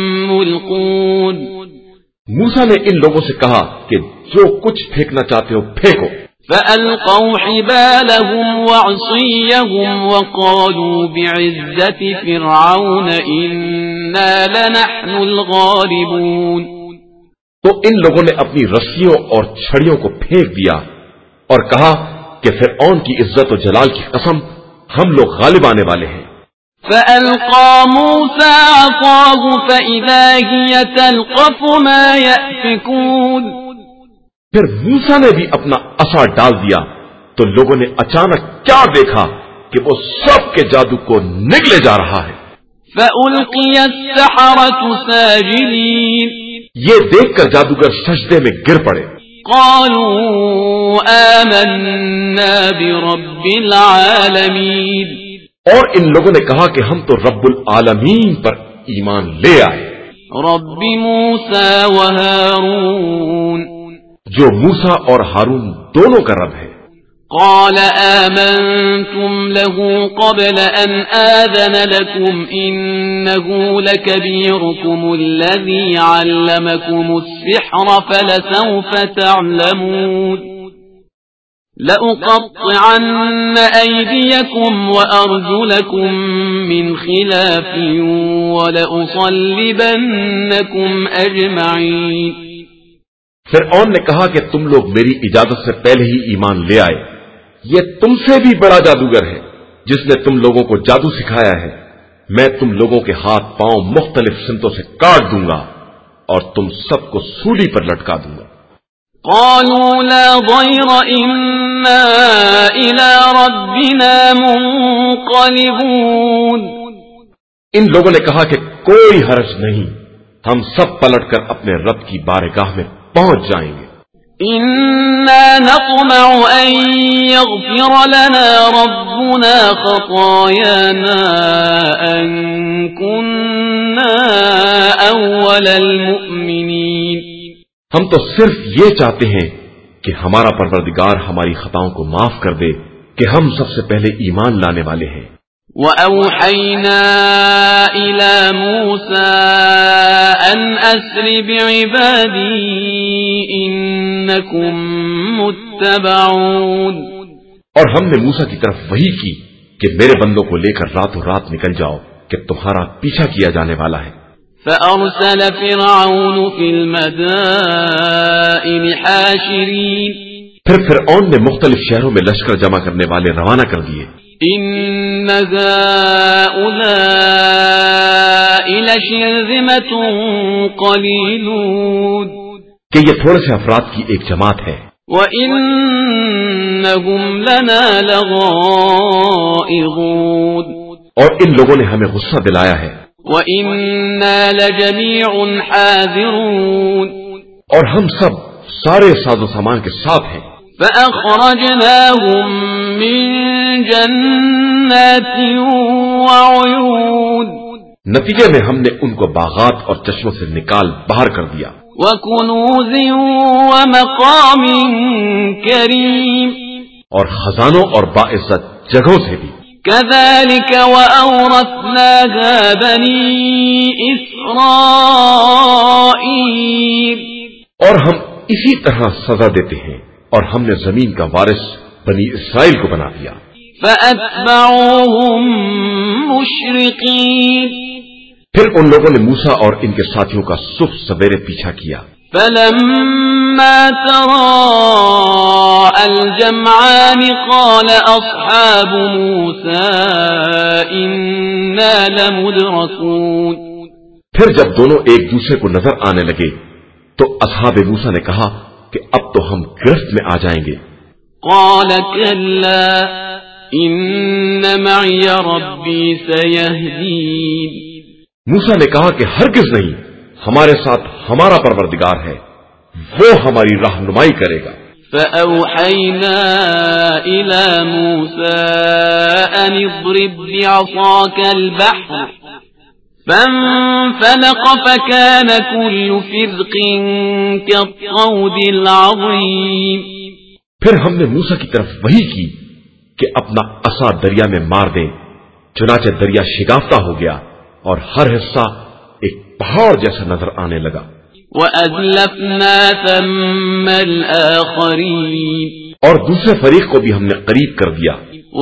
ملقون. موسیٰ نے ان لوگوں سے کہا کہ جو کچھ پھینکنا چاہتے ہو پھینکو. فألقوا حبالهم وعصيهم وقالوا بعزة فرعون إنا لنحن الغالبون. تو ان لوگوں نے اپنی رسیوں اور چھڑیوں کو پھینک دیا اور کہا کہ فرعون کی عزت و جلال کی قسم ہم لوگ غالب آنے والے ہیں. فألقى موسى عصاه فإذا هي تلقف ما يأفكون. پھر موسیٰ نے بھی اپنا عصا ڈال دیا تو لوگوں نے اچانک کیا دیکھا کہ وہ سب کے جادو کو نگلے جا رہا ہے. فألقي السحرة ساجدين. یہ دیکھ کر جادوگر سجدے میں گر پڑے. قالوا آمنا برب العالمین. اور ان لوگوں نے کہا کہ ہم تو رب العالمین پر ایمان لے آئے. رب موسیٰ و ہارون. جو موسیٰ اور ہارون دونوں کا رب ہے. قال آمنتم له قبل أن آذن لكم إنه لكبيركم الذي علمكم السحر فلسوف تعلمون. لأقطعن أيديكم وأرجلكم من خلاف ولأصلبنكم أجمعين. فرعون نے کہا کہ تم لوگ میری اجازت سے پہلے ہی ایمان لے آئے. یہ تم سے بھی بڑا جادوگر ہے جس نے تم لوگوں کو جادو سکھایا ہے. میں تم لوگوں کے ہاتھ پاؤں مختلف سمتوں سے کاٹ دوں گا اور تم سب کو سولی پر لٹکا دوں گا. قالوا لا ضير إنا إلى ربنا منقلبون. ان لوگوں نے کہا کہ کوئی حرج نہیں، ہم سب پلٹ کر اپنے رب کی بارگاہ میں پہنچ جائیں گے. إنا نطمع أن يغفر لنا ربنا خطايانا أن كنا أول المؤمنين. ہم تو صرف یہ چاہتے ہیں کہ ہمارا پروردگار ہماری خطاؤں کو معاف کر دے کہ ہم سب سے پہلے ایمان لانے والے ہیں. وَأَوْحَيْنَا إِلَى مُوسَىٰ أَنْ أَسْرِ بِعِبَادِي إِنَّكُمْ مُتَّبَعُونَ. اور ہم نے موسیٰ کی طرف وحی کی کہ میرے بندوں کو لے کر راتوں رات نکل جاؤ کہ تمہارا پیچھا کیا جانے والا ہے. فَأَرْسَلَ فِرْعَوْنُ فِي الْمَدَائِنِ حَاشِرِينَ. پھر فرعون نے مختلف شہروں میں لشکر جمع کرنے والے روانہ کر دیے. إِنَّ هَؤُلَاءِ لَشِرْذِمَةٌ قَلِيلُونَ. کہ یہ تھوڑے سے افراد کی ایک جماعت ہے. وَإِنَّهُمْ لَنَا لَغَائِظُونَ. اور ان لوگوں نے ہمیں غصہ دلایا ہے. وَإِنَّا لَجَمِيعٌ حَاذِرُونَ. اور ہم سب سارے ساز و سامان کے ساتھ ہیں. فَأَخْرَجْنَاهُمْ مِنْ جَنَّاتٍ وَعُيُونٍ. نتیجے میں ہم نے ان کو باغات اور چشموں سے نکال باہر کر دیا. وَكُنُوزٍ وَمَقَامٍ كَرِيمٍ. اور خزانوں اور باعزت جگہوں سے بھی. كَذَلِكَ وَأَوْرَثْنَاهَا بَنِي إِسْرَائِيلَ. اور ہم اسی طرح سزا دیتے ہیں اور ہم نے زمین کا وارث بنی اسرائیل کو بنا دیا. فَأَتْبَعُوهُمْ مُشْرِقِينَ. پھر ان لوگوں نے موسیٰ اور ان کے ساتھیوں کا صبح سویرے پیچھا کیا. فَلَمَّا تَرَاءَى الْجَمْعَانِ قَالَ أَصْحَابُ مُوسَىٰ إِنَّا لَمُدْرَكُونَ. پھر جب دونوں ایک دوسرے کو نظر آنے لگے تو اصحاب موسیٰ نے کہا کہ اب تو ہم گرفت میں آ جائیں گے. قَالَ كَلَّا إِنَّ مَعِيَ رَبِّي سَيَهْدِينِ. موسیٰ نے کہا کہ ہرگز نہیں، ہمارے ساتھ ہمارا پروردگار ہے، وہ ہماری رہنمائی کرے گا. فَأَوْحَيْنَا إِلَى مُوسَىٰ أَنِ اضْرِب بِّعَصَاكَ الْبَحْرَ فَانفَلَقَ فَكَانَ كُلُّ فِرْقٍ كَالطَّوْدِ الْعَظِيمِ. پھر ہم نے موسیٰ کی طرف وحی کی کہ اپنا عصا دریا میں مار دیں. چنانچہ دریا شگافتہ ہو گیا اور ہر حصہ ایک پہاڑ جیسا نظر آنے لگا. وَأَزْلَفْنَا ثَمَّ الْآخَرِينَ. اور دوسرے فریق کو بھی ہم نے قریب کر دیا.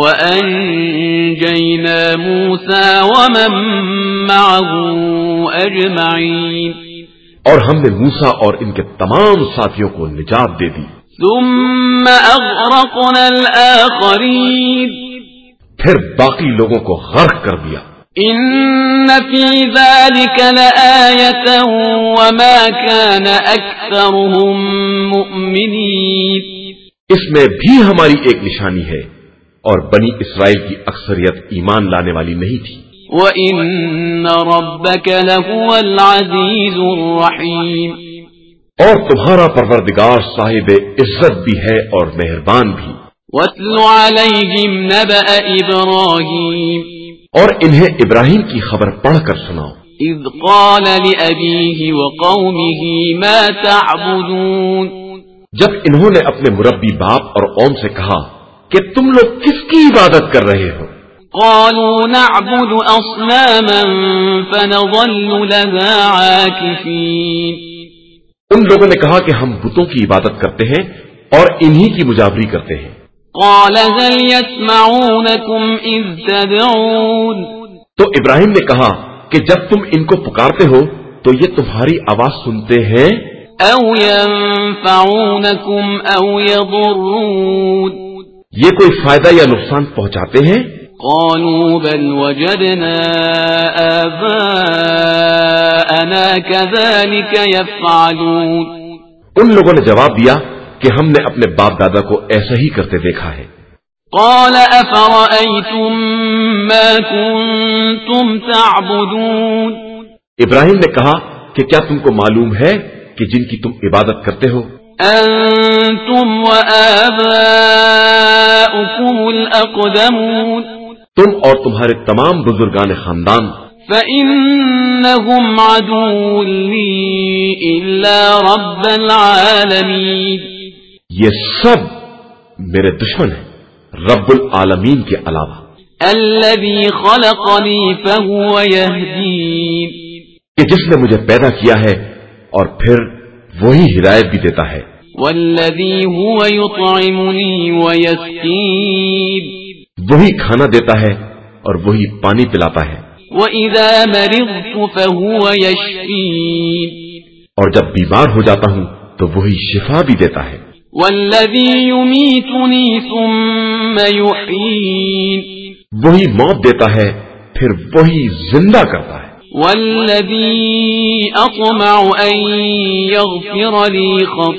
وَأَنجَيْنَا مُوسَىٰ وَمَن مَّعَهُ أَجْمَعِينَ. اور ہم نے موسیٰ اور ان کے تمام ساتھیوں کو نجات دے دی. ثُمَّ أَغْرَقْنَا الْآخَرِينَ. پھر باقی لوگوں کو غرق کر دیا. إِنَّ فِي ذَلِكَ لَآيَةً وَمَا كَانَ أَكْثَرُهُم مُؤْمِنِينَ. اس میں بھی ہماری ایک نشانی ہے اور بنی اسرائیل کی اکثریت ایمان لانے والی نہیں تھی. وَإِنَّ رَبَّكَ لَهُوَ الْعَزِيزُ الرَّحِيمُ. اور تمہارا پروردگار صاحب عزت بھی ہے اور مہربان بھی. وَاتْلُ عَلَيْهِمْ نَبَأَ إِبْرَاهِيمَ. اور انہیں ابراہیم کی خبر پڑھ کر سناؤ. إِذْ قَالَ لِأَبِيهِ وَقَوْمِهِ مَا تَعْبُدُونَ. جب انہوں نے اپنے مربی باپ اور قوم سے کہا کہ تم لوگ کس کی عبادت کر رہے ہو؟ قَالُوا نَعْبُدُ أَصْنَامًا فَنَظَلُّ لَهَا عَاكِفِينَ. ان لوگوں نے کہا کہ ہم بتوں کی عبادت کرتے ہیں اور انہی کی مجابری کرتے ہیں. قَالَ هَلْ يَسْمَعُونَكُمْ إِذْ تَدْعُونَ. تو ابراہیم نے کہا کہ جب تم ان کو پکارتے ہو تو یہ تمہاری آواز سنتے ہیں؟ أَوْ يَنفَعُونَكُمْ أَوْ يَضُرُّونَ. یہ کوئی فائدہ یا نقصان پہنچاتے ہیں؟ قَالُوا بَلْ وَجَدْنَا آبَاءَنَا كَذَلِكَ يَفْعَلُونَ. ان لوگوں نے جواب دیا کہ ہم نے اپنے باپ دادا کو ایسا ہی کرتے دیکھا ہے. قَالَ أَفَرَأَيْتُم مَّا كُنتُمْ تَعْبُدُونَ. ابراہیم نے کہا کہ کیا تم کو معلوم ہے کہ جن کی تم عبادت کرتے ہو؟ أنتم وآباؤكم الأقدمون تم اور تمہارے تمام بزرگان خاندان فإنهم عدو لي إلا رب العالمين یہ سب میرے دشمن ہیں رب العالمین کے علاوہ الذي خلقني فهو يهدين کہ جس نے مجھے پیدا کیا ہے اور پھر وہی ہدایت بھی دیتا ہے والذي هو يطعمني ويسقين وہی کھانا دیتا ہے اور وہی پانی پلاتا ہے وَإِذَا مَرِضْتُ فَهُوَ يَشْفِينِ اور جب بیمار ہو جاتا ہوں تو وہی شفا بھی دیتا ہے وَالَّذِي يُمِيتُنِي ثُمَّ يُحْيِينِ وہی موت دیتا ہے پھر وہی زندہ کرتا ہے وَالَّذِي أَطْمَعُ أَن يَغْفِرَ لِي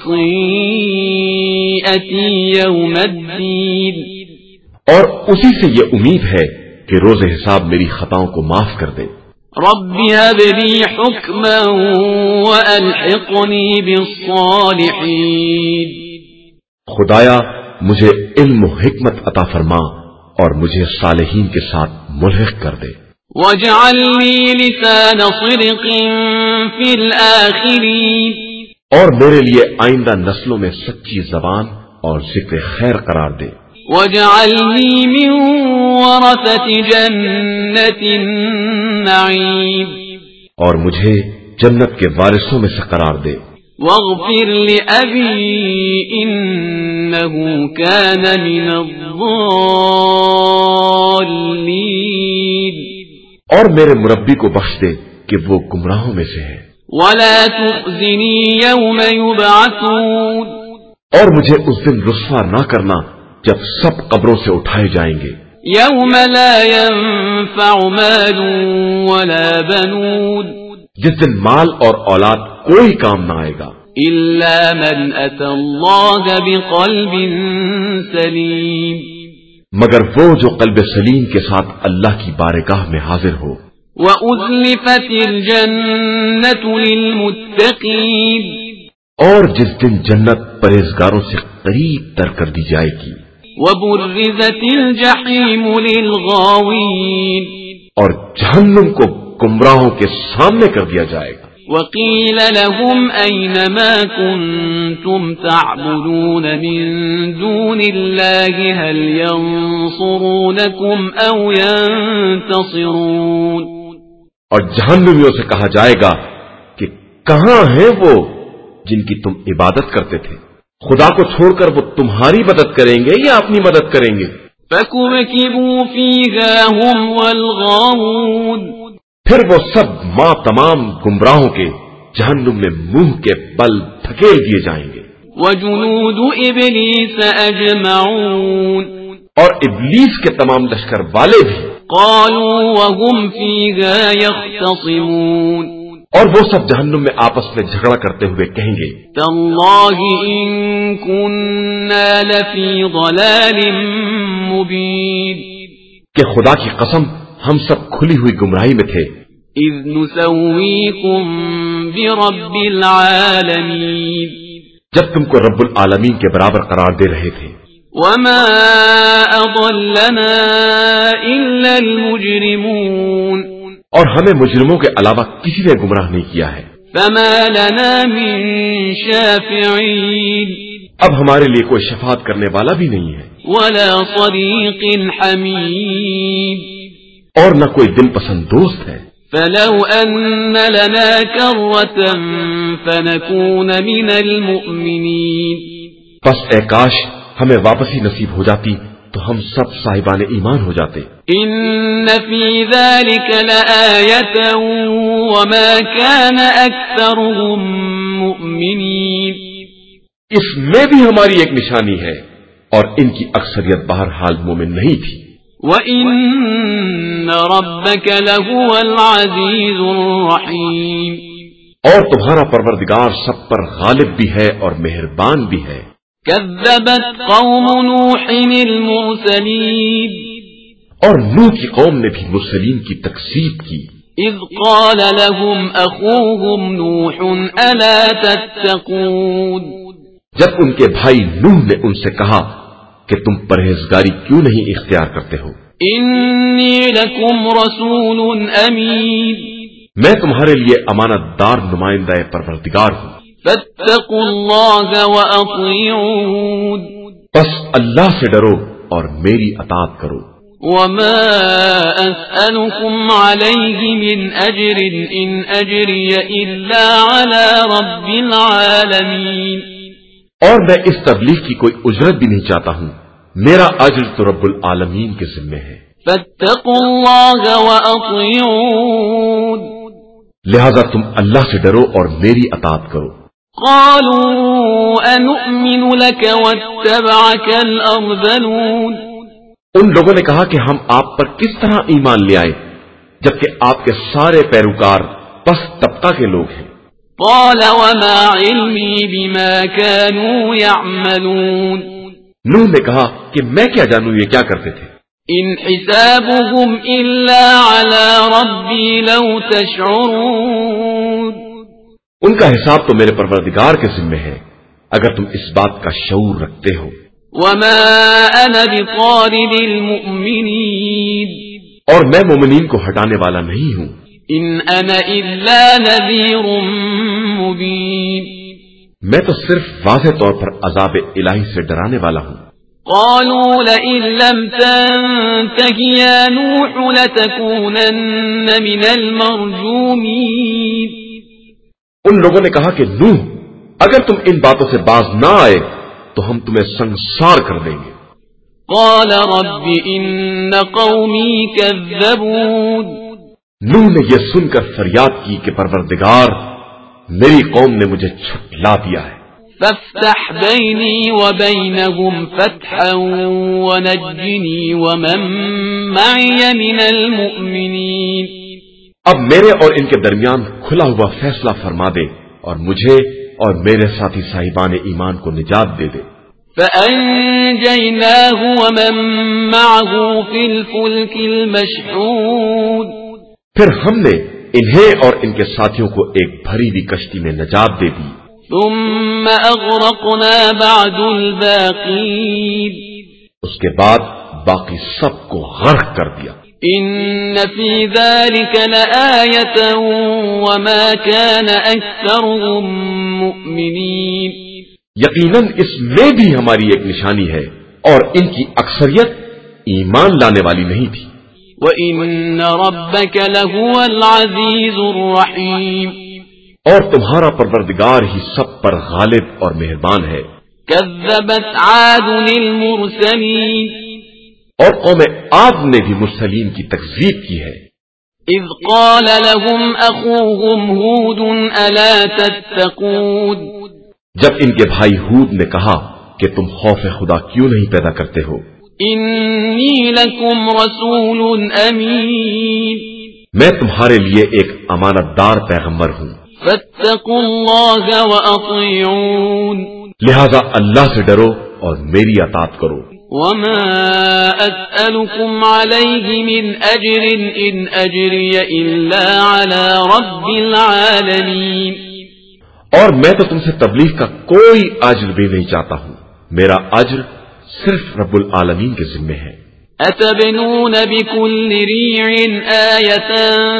خَطِيئَتِي يَوْمَ الدِّينِ اور اسی سے یہ امید ہے کہ روز حساب میری خطاؤں کو معاف کر دے رب هب لي حكما وألحقني بالصالحين خدایا مجھے علم و حکمت عطا فرما اور مجھے صالحین کے ساتھ ملحق کر دے واجعل لي لسان صدق في الآخرين اور میرے لیے آئندہ نسلوں میں سچی زبان اور ذکر خیر قرار دے واجعلني من ورثة جنة النعيم اور مجھے جنت کے وارثوں میں سے قرار دے واغفر لأبي إنه كان من الضالين اور میرے مربی کو بخش دے کہ وہ گمراہوں میں سے ہے ولا تخزني يوم يبعثون اور مجھے اس دن رسوا نہ کرنا جب سب قبروں سے اٹھائے جائیں گے يوم لا ينفع مال ولا بنون جس دن مال اور اولاد کوئی کام نہ آئے گا إلا من أتى الله بقلب سليم مگر وہ جو قلب سلیم کے ساتھ اللہ کی بارگاہ میں حاضر ہو وَأُزْلِفَتِ الْجَنَّةُ لِلْمُتَّقِينَ اور جس دن جنت پرہیزگاروں سے قریب تر کر دی جائے گی وَبُرِّزَتِ الْجَحِيمُ لِلْغَاوِينَ اور جہنم کو گمراہوں کے سامنے کر دیا جائے گا وَقِيلَ لَهُمْ أَيْنَ مَا كُنْتُمْ تَعْبُدُونَ مِن دُونِ اللَّهِ هَلْ يَنصُرُونَكُمْ أَوْ يَنتَصِرُونَ اور جہنمیوں سے کہا جائے گا کہ کہاں ہیں وہ جن کی تم عبادت کرتے تھے خدا کو چھوڑ کر وہ تمہاری مدد کریں گے یا اپنی مدد کریں گے فَكُبْكِبُوا فِيهَا هُمْ وَالْغَاوُونَ پھر وہ سب ماں تمام گمراہوں کے جہنم میں منہ کے بل دھکیل دیے جائیں گے وَجُنُودُ إِبْلِيسَ أَجْمَعُونَ اور ابلیس کے تمام لشکر والے بھی قالوا وهم فيها يختصمون اور وہ سب جہنم میں آپس میں جھگڑا کرتے ہوئے کہیں گے تالله إن كنا لفي ضلال مبين کہ خدا کی قسم ہم سب کھلی ہوئی گمراہی میں تھے إذ نسويكم برب العالمين جب تم کو رب العالمین کے برابر قرار دے رہے تھے وما أضلنا إلا المجرمون اور ہمیں مجرموں کے علاوہ کسی نے گمراہ نہیں کیا ہے فما لنا من شافعين اب ہمارے لیے کوئی شفاعت کرنے والا بھی نہیں ہے ولا صديق حميم اور نہ کوئی دل پسند دوست ہے فلو أن لنا كرة فنكون من المؤمنين پس اے کاش ہمیں واپسی نصیب ہو جاتی تو ہم سب صاحبان ایمان ہو جاتے إن في ذلك لآية وما كان أكثرهم مؤمنين اس میں بھی ہماری ایک نشانی ہے اور ان کی اکثریت بہرحال مومن نہیں تھی وَإِنَّ رَبَّكَ لَهُوَ الْعَزِيزُ الرَّحِيمُ اور تمہارا پروردگار سب پر غالب بھی ہے اور مہربان بھی ہے كذبت قوم نوح المرسلين اور نوح کی قوم نے بھی مرسلین کی تکذیب کی إذ قال لهم أخوهم نوح ألا تتقون جب ان کے بھائی نوح نے ان سے کہا کہ تم پرہیزگاری کیوں نہیں اختیار کرتے ہو؟ انی لکم رسول امین، میں تمہارے لیے امانت دار نمائندہ پروردگار ہوں، فاتقوا اللہ واطیعون، بس اللہ سے ڈرو اور میری اطاعت کرو۔ وما اسألكم علیہ من اجر ان اجری الا علی رب العالمین، اور میں اس تبلیغ کی کوئی اجرت بھی نہیں چاہتا ہوں، میرا اجر تو رب العالمین کے ذمے ہے۔ فاتقوا اللہ واطیعون، لہذا تم اللہ سے ڈرو اور میری اطاعت کرو۔ قالوا انؤمن لك واتبعك الارذلون، ان لوگوں نے کہا کہ ہم آپ پر کس طرح ایمان لے آئے جبکہ آپ کے سارے پیروکار پست طبقہ کے لوگ ہیں۔ قال وما علمی بما كانوا يعملون، نوح نے کہا کہ میں کیا جانوں یہ کیا کرتے تھے۔ ان حسابهم الا على ربي لو تشعرون، ان کا حساب تو میرے پروردگار کے ذمے ہے اگر تم اس بات کا شعور رکھتے ہو۔ وما انا بطارد المؤمنین، اور میں مومنین کو ہٹانے والا نہیں ہوں۔ ان انا الا نذیر مبین، میں تو صرف واضح طور پر عذاب الہی سے ڈرانے والا ہوں۔ قالوا لئن لم تنته يا نوح لتكونن من المرجومين، ان لوگوں نے کہا کہ نوح اگر تم ان باتوں سے باز نہ آئے تو ہم تمہیں سنسار کر دیں گے۔ قال رب ان قومی كذبون، نوح نے یہ سن کر فریاد کی کہ پروردگار میری قوم نے مجھے جھٹلا دیا ہے، فافتح بینی وبینہم فتحا ونجنی ومن معی من المؤمنین، اب میرے اور ان کے درمیان کھلا ہوا فیصلہ فرما دے اور مجھے اور میرے ساتھی صاحبان ایمان کو نجات دے دے۔ فأنجیناہ ومن معه فی الفلک المشحون، پھر ہم نے انہیں اور ان کے ساتھیوں کو ایک بھری ہوئی کشتی میں نجات دے دی۔ ثم اغرقنا بعد الباقین، اس کے بعد باقی سب کو غرق کر دیا۔ ان فی ذلک لآیۃ وما کان اکثرهم مؤمنین، یقیناً اس میں بھی ہماری ایک نشانی ہے اور ان کی اکثریت ایمان لانے والی نہیں تھی۔ وَإِنَّ رَبَّكَ لَهُوَ الْعَزِيزُ الرَّحِيمُ، اور تمہارا پروردگار ہی سب پر غالب اور مہربان ہے۔ كَذَّبَتْ عَادٌ الْمُرْسَلِينَ، اور قوم عاد نے بھی مرسلین کی تکذیب کی ہے۔ إِذْ قَالَ لَهُمْ أَخُوهُمْ هُودٌ أَلَا تَتَّقُونَ، جب ان کے بھائی ہود نے کہا کہ تم خوف خدا کیوں نہیں پیدا کرتے ہو؟ إِنِّي لَكُمْ رَسُولٌ أَمِينٌ، میں تمہارے لیے ایک امانت دار پیغمبر ہوں، فَاتَّقُوا اللَّهَ وَأَطِيعُونِ، لہذا اللہ سے ڈرو اور میری اطاعت کرو۔ وما أسألكم عليه من أجر إن أجري إلا على رب العالمين، اور میں تو تم سے تبلیغ کا کوئی اجر بھی نہیں چاہتا ہوں، میرا اجر صرف رب العالمین کے ذمے ہے۔ أتبنون بكل ريع آية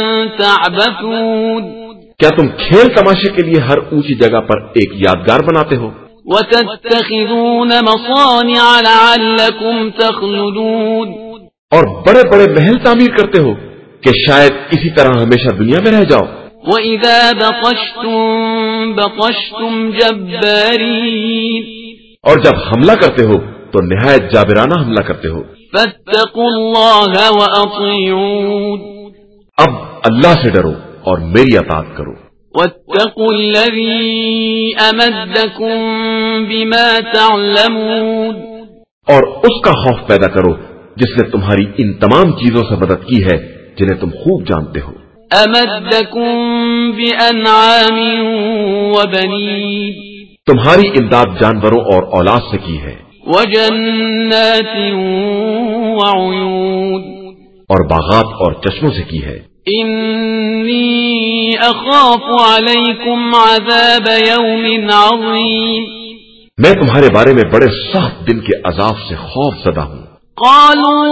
تعبثون، کیا تم کھیل تماشے کے لیے ہر اونچی جگہ پر ایک یادگار بناتے ہو؟ وتتخذون مصانع لعلكم تخلدون، اور بڑے بڑے محل تعمیر کرتے ہو کہ شاید اسی طرح ہمیشہ دنیا میں رہ جاؤ۔ وإذا بطشتم بطشتم جبارين، اور جب حملہ کرتے ہو تو نہایت جابرانہ حملہ کرتے ہو۔ فاتقوا الله وأطيعون، اب اللہ سے ڈرو اور میری اطاعت کرو۔ واتقوا الذي أمدكم بما تعلمون، اور اس کا خوف پیدا کرو جس نے تمہاری ان تمام چیزوں سے مدد کی ہے جنہیں تم خوب جانتے ہو۔ أمدكم بأنعام وبنين، تمہاری امداد جانوروں اور اولاد سے کی ہے، وجنات وعيون، اور باغات اور چشموں سے کی ہے۔ إني أخاف عليكم عذاب يوم عظيم، میں تمہارے بارے میں بڑے سخت دن کے عذاب سے خوف زدہ ہوں۔ قالوا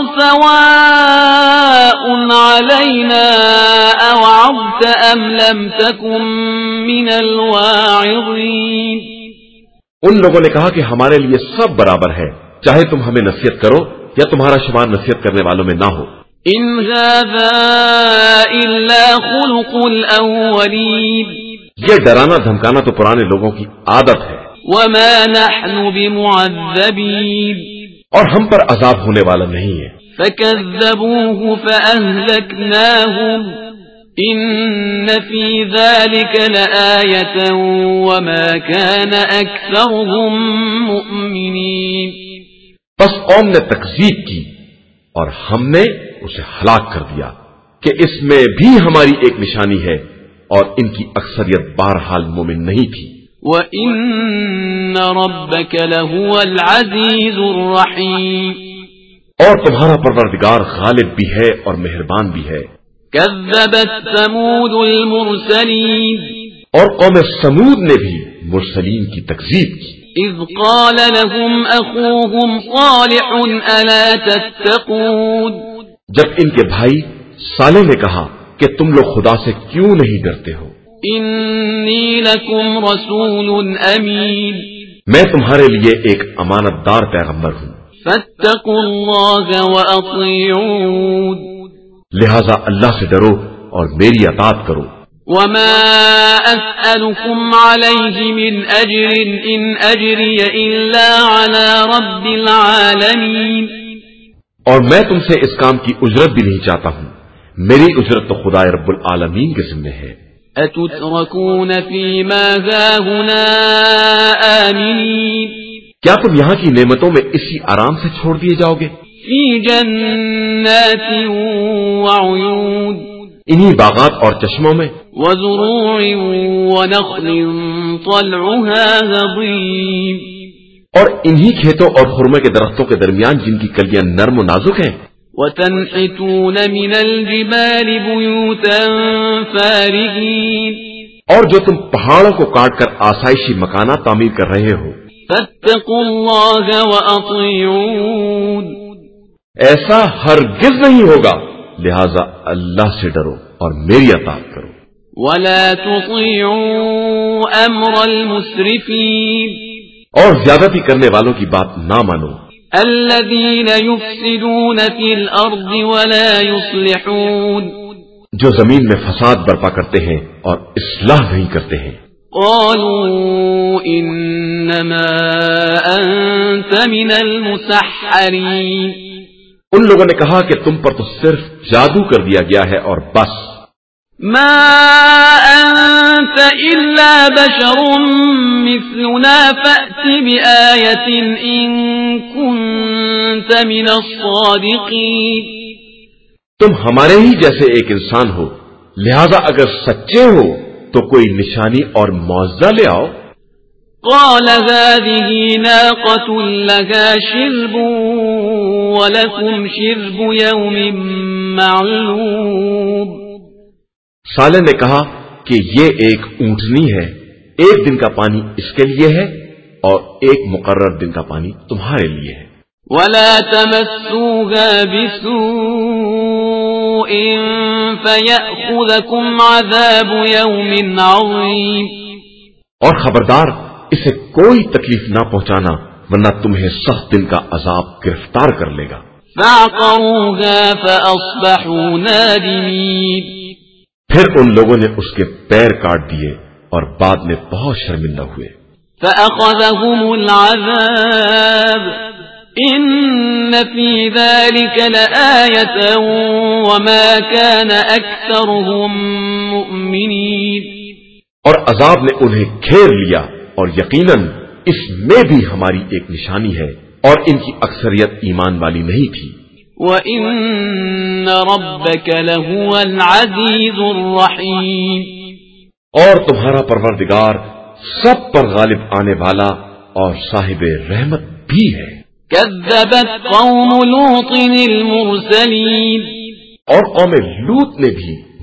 سواء علينا أوعظت أم لم تكن من الواعظين۔ ان لوگوں نے کہا کہ ہمارے لیے سب برابر ہے، چاہے تم ہمیں نصیحت کرو یا تمہارا شمار نصیحت کرنے والوں میں نہ ہو۔ إن هذا إلا خلق الأولين۔ یہ ڈرانا دھمکانا تو پرانے لوگوں کی عادت ہے۔ وما نحن بمعذبين۔ اور ہم پر عذاب ہونے والا نہیں ہے۔ فكذبوه فأهلكناهم إن في ذلك لآية وما كان أكثرهم مؤمنين۔ بس قوم نے تکذیب کی اور ہم نے اسے ہلاک کر دیا کہ اس میں بھی ہماری ایک نشانی ہے، اور ان کی اکثریت بہرحال مومن نہیں تھی۔ وَإِنَّ رَبَّكَ لَهُوَ الْعَزِيزُ الرَّحِيمُ۔ اور تمہارا پروردگار غالب بھی ہے اور مہربان بھی ہے۔ كذبت ثمود المرسلين۔ اور قوم سمود نے بھی مرسلین کی تکذیب کی۔ إذ قال لهم أخوهم صالح ألا تتقون۔ جب ان کے بھائی صالح نے کہا کہ تم لوگ خدا سے کیوں نہیں ڈرتے ہو؟ إني لكم رسول أمين۔ میں تمہارے لیے ایک امانت دار پیغمبر ہوں، فاتقوا الله وأطيعون۔ لہذا اللہ سے ڈرو اور میری اطاعت کرو۔ وما أسألكم عليه من أجر إن أجري إلا على رب العالمين۔ اور میں تم سے اس کام کی اجرت بھی نہیں چاہتا ہوں، میری اجرت تو خدا رب العالمین کے ذمہ ہے۔ أتتركون فيما هاهنا آمنين۔ کیا تم یہاں کی نعمتوں میں اسی آرام سے چھوڑ دیے جاؤ گے؟ في جنات وعيون۔ انہی باغات اور چشموں میں، وزروع ونخل طلعها هضيم۔ اور انہی کھیتوں اور خرمے کے درختوں کے درمیان جن کی کلیاں نرم و نازک ہیں۔ وتنحتون من الجبال بيوتا فارغين۔ اور جو تم پہاڑوں کو کاٹ کر آسائشی مکانات تعمیر کر رہے ہو۔ فاتقوا الله وأطيعون۔ ایسا ہرگز نہیں ہوگا، لہذا اللہ سے ڈرو اور میری اطاعت کرو۔ ولا تطيعوا أمر المسرفين۔ اور زیادتی کرنے والوں کی بات نہ مانو۔ الذين يفسدون في الأرض ولا يصلحون۔ جو زمین میں فساد برپا کرتے ہیں اور اصلاح نہیں کرتے ہیں۔ قالوا إنما أنت من المسحرين۔ ان لوگوں نے کہا کہ تم پر تو صرف جادو کر دیا گیا ہے اور بس۔ ما أنت إلا بشر مثلنا فأت بآية إن كنت من الصادقين۔ تم ہمارے ہی جیسے ایک انسان ہو، لہذا اگر سچے ہو تو کوئی نشانی اور معجزہ لے آؤ۔ قال هذه ناقة لها شرب ولكم شرب يوم معلوم۔ صالح نے کہا کہ یہ ایک اونٹنی ہے، ایک دن کا پانی اس کے لیے ہے اور ایک مقرر دن کا پانی تمہارے لیے ہے۔ ولا تمسوها بسوء فيأخذكم عذاب يوم عظيم۔ اور خبردار اسے کوئی تکلیف نہ پہنچانا ورنہ تمہیں سخت دن کا عذاب گرفتار کر لے گا۔ فعقروها فأصبحوا نادمين۔ پھر ان لوگوں نے اس کے پیر کاٹ دیے اور بعد میں بہت شرمندہ ہوئے۔ فأخذهم العذاب إن في ذلك لآية وما كان أكثرهم مؤمنين۔ اور عذاب نے انہیں گھیر لیا اور یقیناً اس میں بھی ہماری ایک نشانی ہے اور ان کی اکثریت ایمان والی نہیں تھی۔ وَإِنَّ رَبَّكَ لَهُوَ الْعَزِيزُ الرَّحِيمُ۔ اور تمہارا پروردگار سب پر غالب آنے والا اور صاحب رحمت بھی ہے۔ كذبت قوم لوط المرسلين۔ اور قوم لوط نے بھی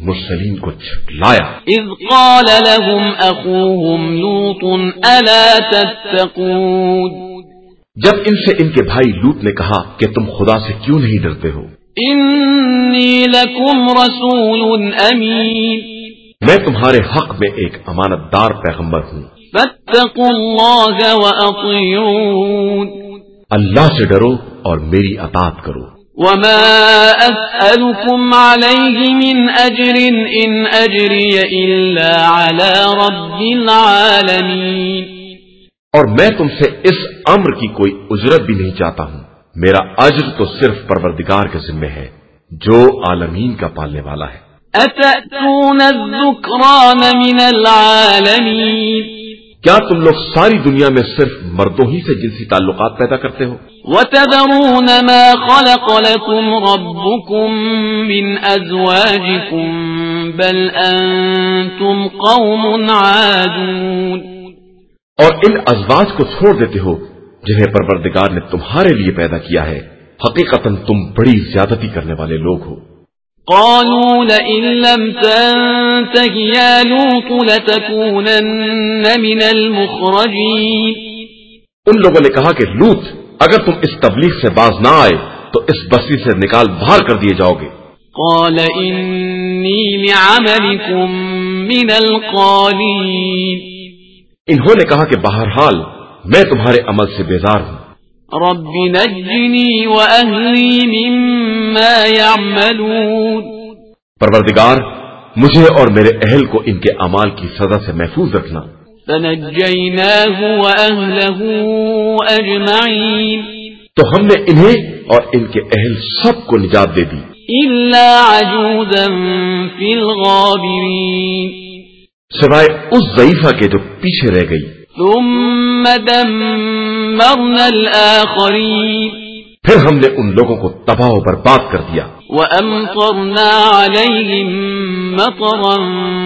مرسلین کو جھٹلایا۔ اذ قال لهم اخوهم لوط الا تتقون، جب ان سے ان کے بھائی لوط نے کہا کہ تم خدا سے کیوں نہیں ڈرتے ہو؟ انی لکم رسول امین، میں تمہارے حق میں ایک امانت دار پیغمبر ہوں، فاتقوا اللہ واطیعون، اللہ سے ڈرو اور میری اطاعت کرو۔ وما اسألكم عليه من اجر ان اجری الا على رب العالمین، اور میں تم سے اس امر کی کوئی اجرت بھی نہیں چاہتا ہوں، میرا اجر تو صرف پروردگار کے ذمہ ہے جو عالمین کا پالنے والا ہے۔ اتأتون الذکران من العالمین، کیا تم لوگ ساری دنیا میں صرف مردوں ہی سے جنسی تعلقات پیدا کرتے ہو؟ وتذرون ما خلق لكم ربكم من ازواجكم بل انتم قوم عادون، اور ان ازواج کو چھوڑ دیتے ہو جنہیں پروردگار نے تمہارے لیے پیدا کیا ہے، حقیقتاً تم بڑی زیادتی کرنے والے لوگ ہو۔ قالوا لئن لم تنته يا لوط لتكونن من المخرجين، ان لوگوں نے کہا کہ لوط اگر تم اس تبلیغ سے باز نہ آئے تو اس بستی سے نکال باہر کر دیے جاؤ گے۔ قال انی لعملكم من القالین، انہوں نے کہا کہ بہرحال میں تمہارے عمل سے بیزار ہوں، رب نجنی واہلی مما یعملون، پروردگار مجھے اور میرے اہل کو ان کے اعمال کی سزا سے محفوظ رکھنا۔ فنجیناہ واہلہ اجمعین، تو ہم نے انہیں اور ان کے اہل سب کو نجات دے دی الا عجوزا فی الغابرین، سوائے اس ضعیفہ کے جو پیچھے رہ گئی۔ ثم دمرنا الآخرین، پھر ہم نے ان لوگوں کو تباہ و برباد کر دیا۔ وَأَمْطَرْنَا عَلَيْهِمْ مَطَرًا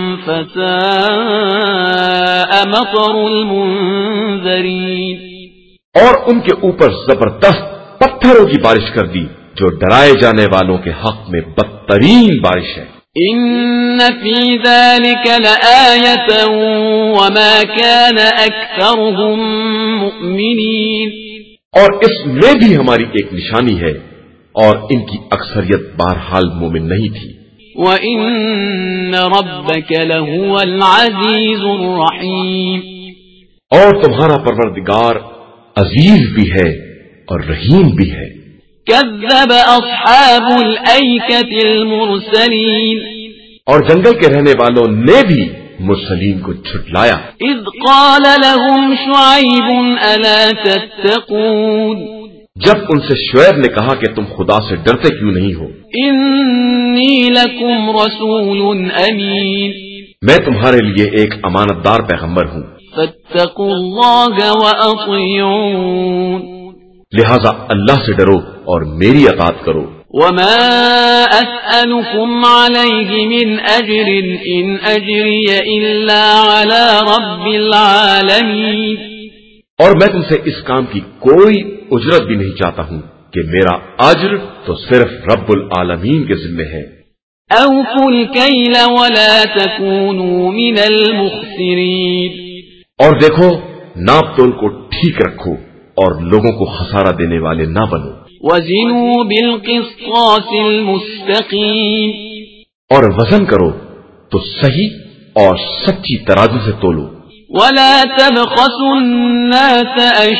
فَسَاءَ مَطَرُ الْمُنذَرِينَ، اور ان کے اوپر زبردست پتھروں کی بارش کر دی جو ڈرائے جانے والوں کے حق میں بدترین بارش ہے۔ إِنَّ فِي ذَلِكَ لَآيَةً وَمَا كَانَ أَكْثَرُهُم مُؤْمِنِينَ، اور اس میں بھی ہماری ایک نشانی ہے اور ان کی اکثریت بہرحال مومن نہیں تھی۔ وَإِنَّ رَبَّكَ لَهُوَ الْعَزِيزُ الرَّحِيمُ، اور تمہارا پروردگار عزیز بھی ہے اور رحیم بھی ہے۔ كذب أصحاب الأيكة المرسلين، اور جنگل کے رہنے والوں نے بھی مرسلین کو جھٹلایا۔ إذ قال لهم شعيب ألا تتقون، جب ان سے شعیب نے کہا کہ تم خدا سے ڈرتے کیوں نہیں ہو؟ إني لكم رسول أمين، میں تمہارے لیے ایک امانت دار پیغمبر ہوں، فاتقوا الله وأطيعون، لہذا اللہ سے ڈرو اور میری اطاعت کرو۔ وما أسألكم عليه من أجر إن أجري إلا على رب العالمين، اور میں تم سے اس کام کی کوئی اجرت بھی نہیں چاہتا ہوں کہ میرا اجر تو صرف رب العالمین کے ذمہ ہے۔ أوفوا الكيل ولا تكونوا من المخسرين، اور دیکھو ناپ تول کو ٹھیک رکھو اور لوگوں کو خسارہ دینے والے نہ بنو۔ وزنوا بالقسطاس المستقيم، اور وزن کرو تو صحیح اور سچی ترازو سے تولو۔ ولا تبخسوا الناس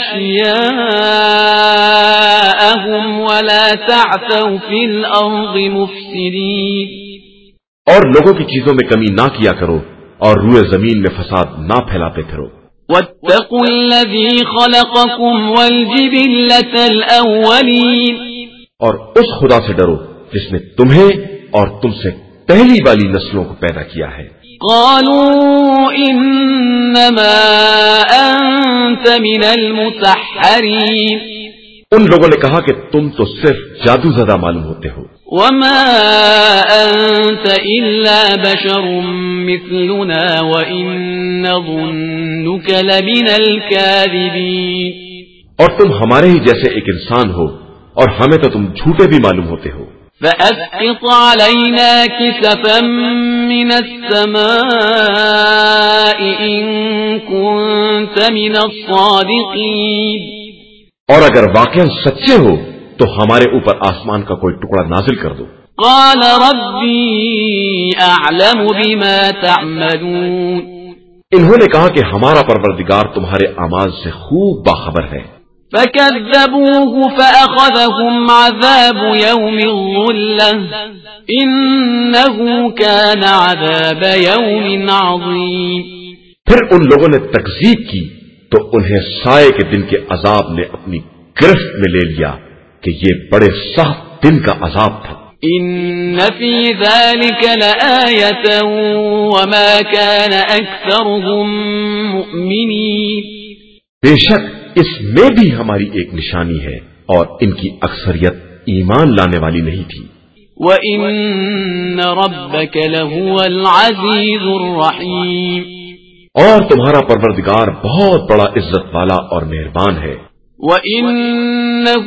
أشياءهم ولا تعثوا في الأرض مفسدين، اور لوگوں کی چیزوں میں کمی نہ کیا کرو اور روئے زمین میں فساد نہ پھیلاتے پھرو۔ واتقوا الذي خلقكم والجبلة الأولين، اور اس خدا سے ڈرو جس نے تمہیں اور تم سے پہلی والی نسلوں کو پیدا کیا ہے۔ قالوا انما انت من المسحرین، ان لوگوں نے کہا کہ تم تو صرف جادو زدہ معلوم ہوتے ہو۔ وما انت الا بشر مثلنا وان نظنك لمن الكاذبین، اور تم ہمارے ہی جیسے ایک انسان ہو اور ہمیں تو تم جھوٹے بھی معلوم ہوتے ہو۔ فأسقط علينا كسفا من السماء إن كنت من الصادقين. اور اگر واقعا سچے ہو تو ہمارے اوپر آسمان کا کوئی ٹکڑا نازل کر دو. قال ربي أعلم بما تعملون. انہوں نے کہا کہ ہمارا پروردگار تمہارے اعمال سے خوب باخبر ہے. فكذبوه فأخذهم عذاب يوم الظلة إنه كان عذاب يوم عظيم. پھر ان لوگوں نے تکذیب کی تو انہیں سائے کے دن کے عذاب نے اپنی گرفت میں لے لیا کہ یہ بڑے سخت دن کا عذاب تھا. إن في ذلك لآية وما كان أكثرهم مؤمنين. بے شک اس میں بھی ہماری ایک نشانی ہے اور ان کی اکثریت ایمان لانے والی نہیں تھی. وَإِنَّ رَبَّكَ لَهُوَ الْعَزِيزُ الرَّحِيمُ. اور تمہارا پروردگار بہت بڑا عزت والا اور مہربان ہے. وَإِنَّهُ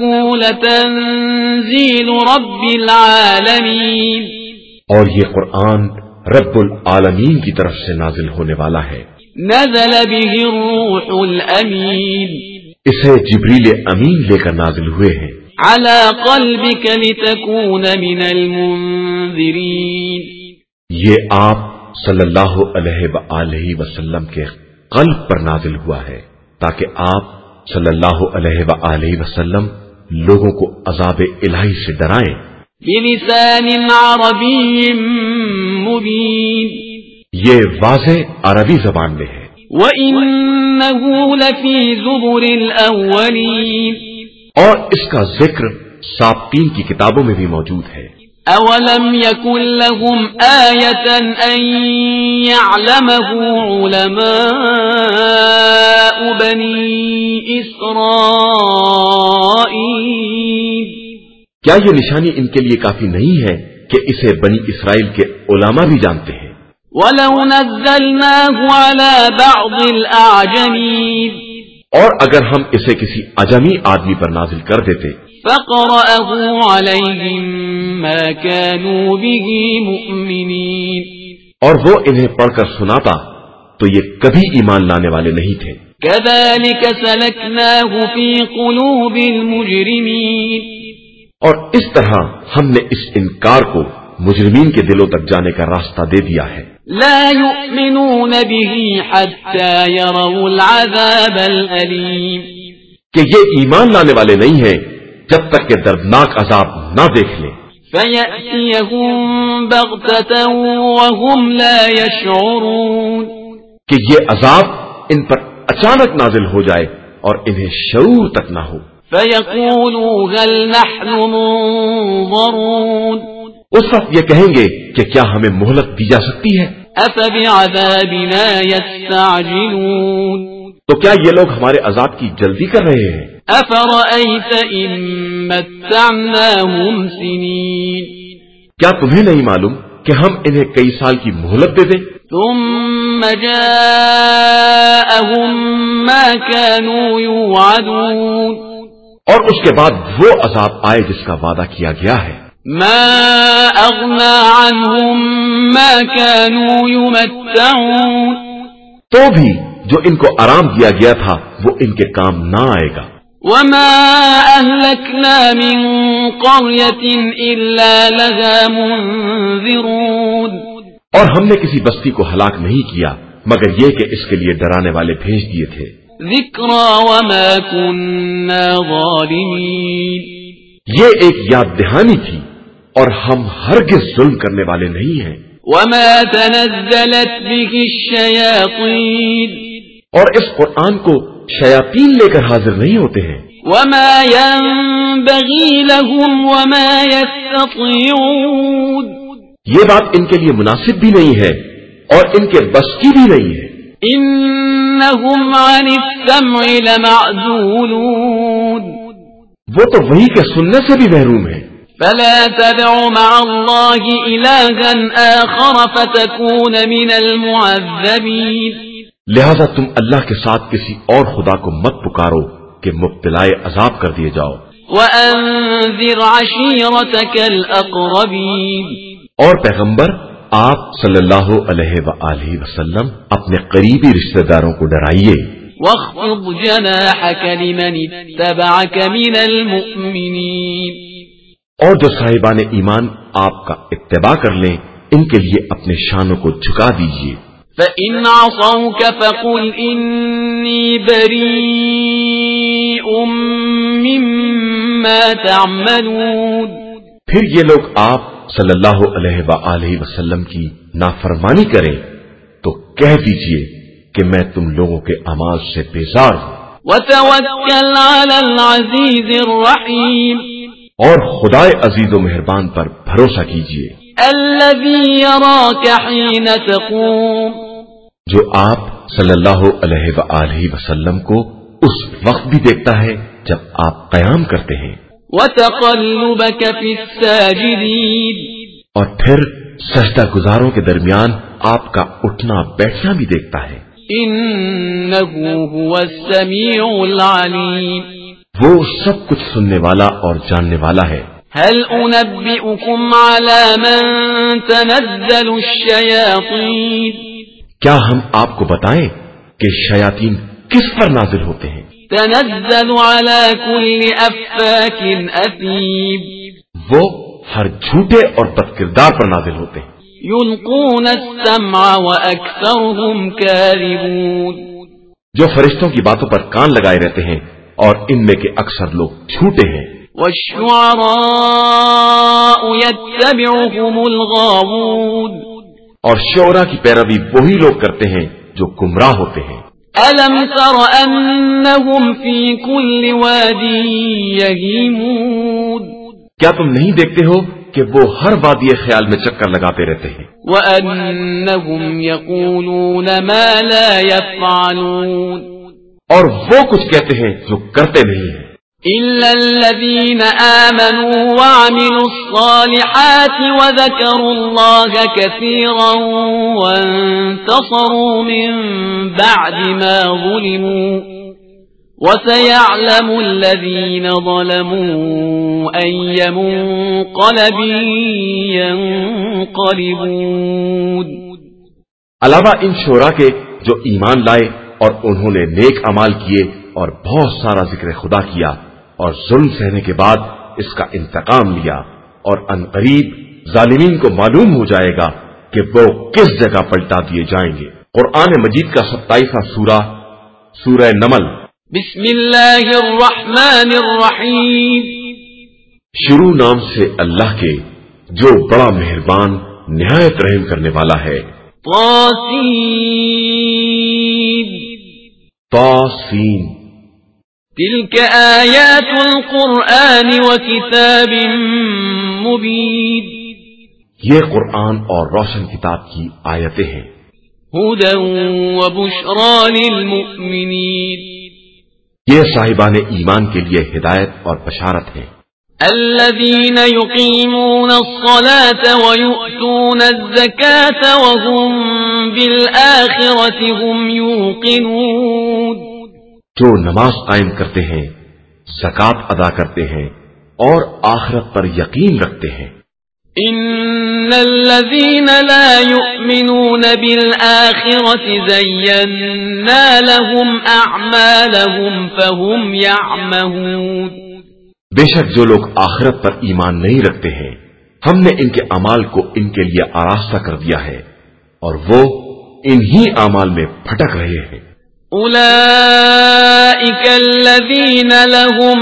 لَتَنزِيلُ رَبِّ الْعَالَمِينَ. اور یہ قرآن رب العالمین کی طرف سے نازل ہونے والا ہے. نزل به الروح الأمين. اسے جبریل امین لے کر نازل ہوئے ہیں. على قلبك لتكون من المنذرين. یہ آپ صلی اللہ علیہ وآلہ وسلم کے قلب پر نازل ہوا ہے تاکہ آپ صلی اللہ علیہ وآلہ وسلم لوگوں کو عذاب الہی سے ڈرائیں. بلسان عربی مبین. یہ واضح عربی زبان میں ہے. وَإِنَّهُ لَفِي زُبُرِ الْأَوَّلِينَ. اور اس کا ذکر سابقین کی کتابوں میں بھی موجود ہے. أَوَلَمْ يَكُنْ لَهُمْ آيَةً أَنْ يَعْلَمَهُ عُلَمَاءُ بَنِي إِسْرَائِيلَ. کیا یہ نشانی ان کے لیے کافی نہیں ہے کہ اسے بنی اسرائیل کے علماء بھی جانتے ہیں؟ وَلَوْ نَزَّلْنَاهُ عَلَى بَعْضِ الْأَعْجَمِينَ. اور اگر ہم اسے کسی اجمی آدمی پر نازل کر دیتے فَقَرَأَهُ عَلَيْهِمْ مَا كَانُوا بِهِ مُؤْمِنِينَ. اور وہ انہیں پڑھ کر سناتا تو یہ کبھی ایمان لانے والے نہیں تھے. كَذَلِكَ سَلَكْنَاهُ فِي قُلُوبِ الْمُجْرِمِينَ. اور اس طرح ہم نے اس انکار کو مجرمین کے دلوں تک جانے کا راستہ دے دیا ہے. لا يؤمنون به حتى يروا العذاب الأليم. کہ یہ ایمان لانے والے نہیں ہیں جب تک کہ دردناک عذاب نہ دیکھ لیں. فيأتيهم بغتة وهم لا يشعرون. کہ یہ عذاب ان پر اچانک نازل ہو جائے اور انہیں شعور تک نہ ہو. فيقولوا هل نحن منظرون. اس وقت یہ کہیں گے کہ کیا ہمیں مہلت دی جا سکتی ہے؟ أفبعذابنا يستعجلون. تو کیا یہ لوگ ہمارے عذاب کی جلدی کر رہے ہیں؟ أفرأيت إن متعناهم سنين. کیا تمہیں نہیں معلوم کہ ہم انہیں کئی سال کی مہلت دے دیں؟ ثم جاءهم ما كانوا يوعدون. اور اس کے بعد وہ عذاب آئے جس کا وعدہ کیا گیا ہے. ما أغنى عنهم ما كانوا يمتعون. تو بھی جو ان کو آرام دیا گیا تھا وہ ان کے کام نہ آئے گا. وما أهلكنا من قرية إلا لها منذرون. اور ہم نے کسی بستی کو ہلاک نہیں کیا مگر یہ کہ اس کے لیے ڈرانے والے بھیج دیے تھے. ذکرى وما كنا ظالمين. یہ ایک یاد دہانی تھی اور ہم ہرگز ظلم کرنے والے نہیں ہیں. وما تنزلت به الشياطين. اور اس قرآن کو شیاطین لے کر حاضر نہیں ہوتے ہیں. وما ينبغي لهم وما يستطيعون. یہ بات ان کے لیے مناسب بھی نہیں ہے اور ان کے بس کی بھی نہیں ہے. انهم عن السمع لمعزولون. وہ تو وہی کے سننے سے بھی محروم ہے. فلا تدع مع الله إلها آخر فتكون من المعذبين. لہذا تم اللہ کے ساتھ کسی اور خدا کو مت پکارو کہ مبتلائے عذاب کر دیے جاؤ. وأنذر عشيرتك الأقربين. اور پیغمبر آپ صلی اللہ علیہ وآلہ وسلم اپنے قریبی رشتہ داروں کو ڈرائیے. واخفض جناحك لمن اتبعك من المؤمنين. اور جو صاحبان ایمان آپ کا اتباع کر لیں ان کے لیے اپنے شانوں کو جھکا دیجیے. فَإِنْ عَصَوْكَ فَقُلْ إِنِّي بَرِيءٌ مِّمَّا تَعْمَلُونَ. پھر یہ لوگ آپ صلی اللہ علیہ وآلہ وسلم کی نافرمانی کریں تو کہہ دیجئے کہ میں تم لوگوں کے اعمال سے بیزار ہوں. وَتَوَكَّلْ عَلَى الْعَزِيزِ الرَّحِيمِ. اور خدائے عزیز و مہربان پر بھروسہ کیجئے. الَّذِي يَرَاكَ حِينَ تَقُومُ. جو آپ صلی اللہ علیہ وآلہ وسلم کو اس وقت بھی دیکھتا ہے جب آپ قیام کرتے ہیں. وَتَقَلُّبَكَ فِي السَّاجِدِينَ. اور پھر سجدہ گزاروں کے درمیان آپ کا اٹھنا بیٹھنا بھی دیکھتا ہے. إِنَّهُ هُوَ السَّمِيعُ الْعَلِيمُ. وہ سب کچھ سننے والا اور جاننے والا ہے. هل أنبئكم على من تنزل الشياطين. کیا ہم آپ کو بتائیں کہ شیاطین کس پر نازل ہوتے ہیں؟ تنزل على كل أفاك أثيم. وہ ہر جھوٹے اور بد کردار پر نازل ہوتے ہیں. يلقون السمع وأكثرهم كاذبون. جو فرشتوں کی باتوں پر کان لگائے رہتے ہیں اور ان میں کے اکثر لوگ جھوٹے ہیں. والشعراء يتبعهم الغاوون. اور شعراء کی پیروی وہی لوگ کرتے ہیں جو گمراہ ہوتے ہیں. ألم تر أنهم في كل واد يهيمون. کیا تم نہیں دیکھتے ہو کہ وہ ہر وادی خیال میں چکر لگاتے رہتے ہیں. وأنهم يقولون ما لا يفعلون. اور وہ کچھ کہتے ہیں جو کرتے نہیں ہیں. إلا الذين آمنوا وعملوا الصالحات وذكروا الله كثيرا وانتصروا من بعد ما ظلموا وسيعلم الذين ظلموا أي منقلب ينقلبون. علاوہ ان شعراء کے جو ایمان لائے اور انہوں نے نیک اعمال کیے اور بہت سارا ذکر خدا کیا اور ظلم سہنے کے بعد اس کا انتقام لیا، اور عنقریب ظالمین کو معلوم ہو جائے گا کہ وہ کس جگہ پلٹا دیے جائیں گے. قرآن مجید کا 27واں سورہ سورہ نمل. بسم اللہ الرحمن الرحیم. شروع نام سے اللہ کے جو بڑا مہربان نہایت رحم کرنے والا ہے. طاسین. تلك آیات القرآن وکتاب مبین. یہ قرآن اور روشن کتاب کی آیتیں ہیں. ہدی وبشری للمؤمنین. یہ صاحبان ایمان کے لیے ہدایت اور بشارت ہے. الذين يقيمون الصلاة ويؤتون الزكاة وهم بالآخرة هم يوقنون. جو نماز قائم کرتے ہیں، زکات ادا کرتے ہیں اور آخرت پر یقین رکھتے ہیں. إن الذين لا يؤمنون بالآخرة زينا لهم أعمالهم فهم يعمهون. بے شک جو لوگ آخرت پر ایمان نہیں رکھتے ہیں ہم نے ان کے اعمال کو ان کے لیے آراستہ کر دیا ہے اور وہ انہی اعمال میں بھٹک رہے ہیں. أولئك الذين لهم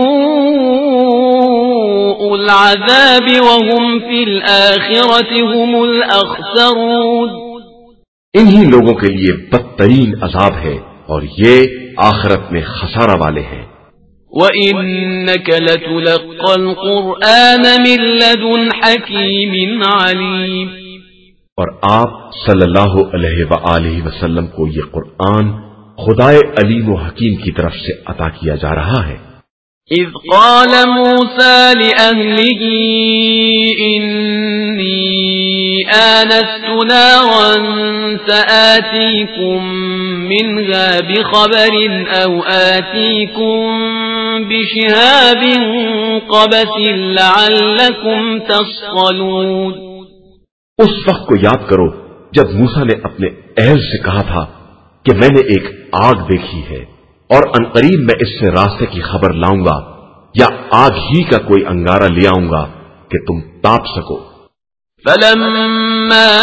سوء العذاب وهم في الآخرة هم الأخسرون. انہی لوگوں کے لیے بدترین عذاب ہے اور یہ آخرت میں خسارہ والے ہیں. وَإِنَّكَ لَتُلَقَّى الْقُرْآنَ مِنْ لَدُنْ حَكِيمٍ عَلِيمٍ. اور آپ صلی اللہ علیہ وآلہ وسلم کو یہ قرآن خدائے علیم و حکیم کی طرف سے عطا کیا جا رہا ہے. اذ قال موسى لأهله إني آنست نارا سآتيكم منها بخبر أو آتيكم بشهاب قبس لعلكم تصطلون۔ اس وقت کو یاد کرو جب موسیٰ نے اپنے اہل سے کہا تھا کہ میں نے ایک آگ دیکھی ہے اور عنقریب میں اس سے راستے کی خبر لاؤں گا یا آگ ہی کا کوئی انگارہ لے آؤں گا کہ تم تاپ سکو۔ فلما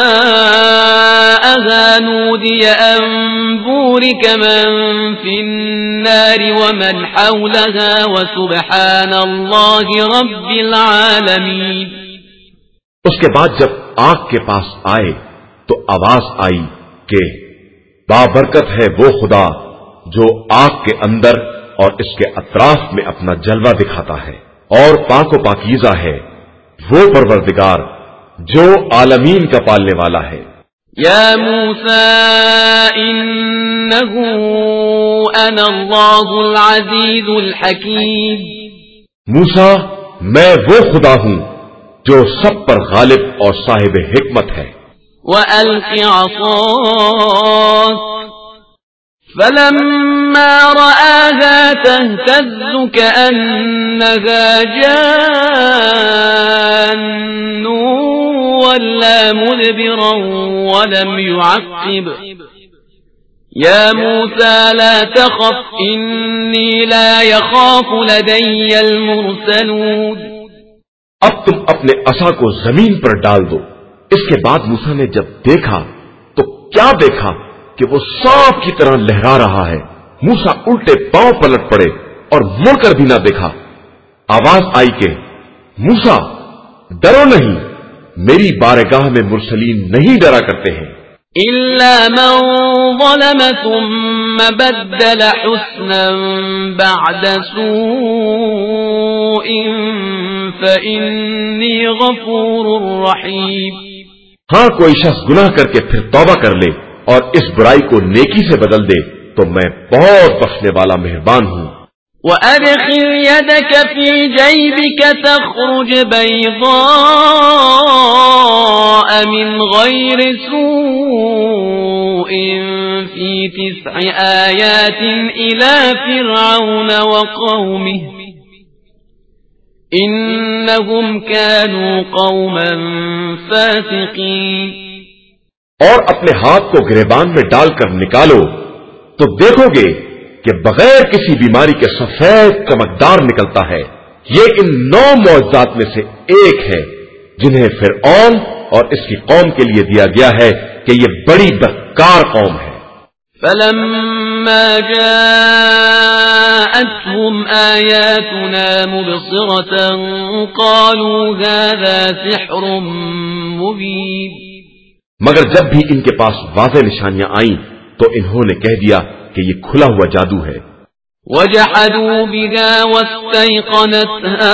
جاءها نودي أن بورك من في النار ومن حولها وسبحان الله رب العالمين۔ اس کے بعد جب آگ کے پاس آئے تو آواز آئی کہ بابرکت ہے وہ خدا جو آگ کے اندر اور اس کے اطراف میں اپنا جلوہ دکھاتا ہے، اور پاک و پاکیزہ ہے وہ پروردگار جو عالمین کا پالنے والا ہے۔ یا موسیٰ انہو انا اللہ العزیز الحکیم۔ موسیٰ میں وہ خدا ہوں جو سب پر غالب اور صاحب حکمت ہے۔ وَأَلْقِ عَصَاكَ فَلَمَّا رَآهَا تَهْتَزُّ كَأَنَّهَا جَانٌّ وَلَّى مُدْبِرًا وَلَمْ يُعَقِّبْ يَا مُوسَى لَا تَخَفْ إِنِّي لَا يَخَافُ لَدَيَّ الْمُرْسَلُونَ۔ اب تم اپنے عصا کو زمین پر ڈال دو۔ اس کے بعد موسیٰ نے جب دیکھا تو کیا دیکھا کہ وہ سانپ کی طرح لہرا رہا ہے۔ موسیٰ الٹے پاؤں پلٹ پڑے اور مڑ کر بھی نہ دیکھا۔ آواز آئی کہ موسیٰ ڈرو نہیں، میری بارگاہ میں مرسلین نہیں ڈرا کرتے ہیں۔ إِلَّا مَنْ ظَلَمَ ثُمَّ بَدَّلَ حُسْنًا بَعْدَ سُوءٍ فَإِنِّي غَفُورٌ رَحِيمٌ۔ ہاں کوئی شخص گناہ کر کے پھر توبہ کر لے اور اس برائی کو نیکی سے بدل دے تو میں بہت بخشنے والا مہربان ہوں۔ وَأَدْخِلْ يَدَكَ فِي جَيْبِكَ تَخْرُجْ بَيْضَاءَ مِنْ غَيْرِ سُوءٍ فِي 9 آيَاتٍ إِلَى فِرْعَوْنَ وَقَوْمِهِ إِنَّهُمْ كَانُوا قَوْمًا فَاسِقِينَ۔ اور اپنے ہاتھ کو گریبان میں ڈال کر نکالو تو دیکھو گے کہ بغیر کسی بیماری کے سفید چمکدار نکلتا ہے۔ یہ ان 9 معجزات میں سے ایک ہے جنہیں فرعون اور اس کی قوم کے لیے دیا گیا ہے کہ یہ بڑی بدکار قوم ہے۔ فَلَمَّا جَاءَتْهُمْ آيَاتُنَا مُبْصِرَةً قَالُوا هَذَا سِحْرٌ مُبِينٌ۔ مگر جب بھی ان کے پاس واضح نشانیاں آئیں تو انہوں نے کہہ دیا کہ یہ کھلا ہوا جادو ہے۔ وَجَحَدُوا بِهَا وَاسْتَيْقَنَتْهَا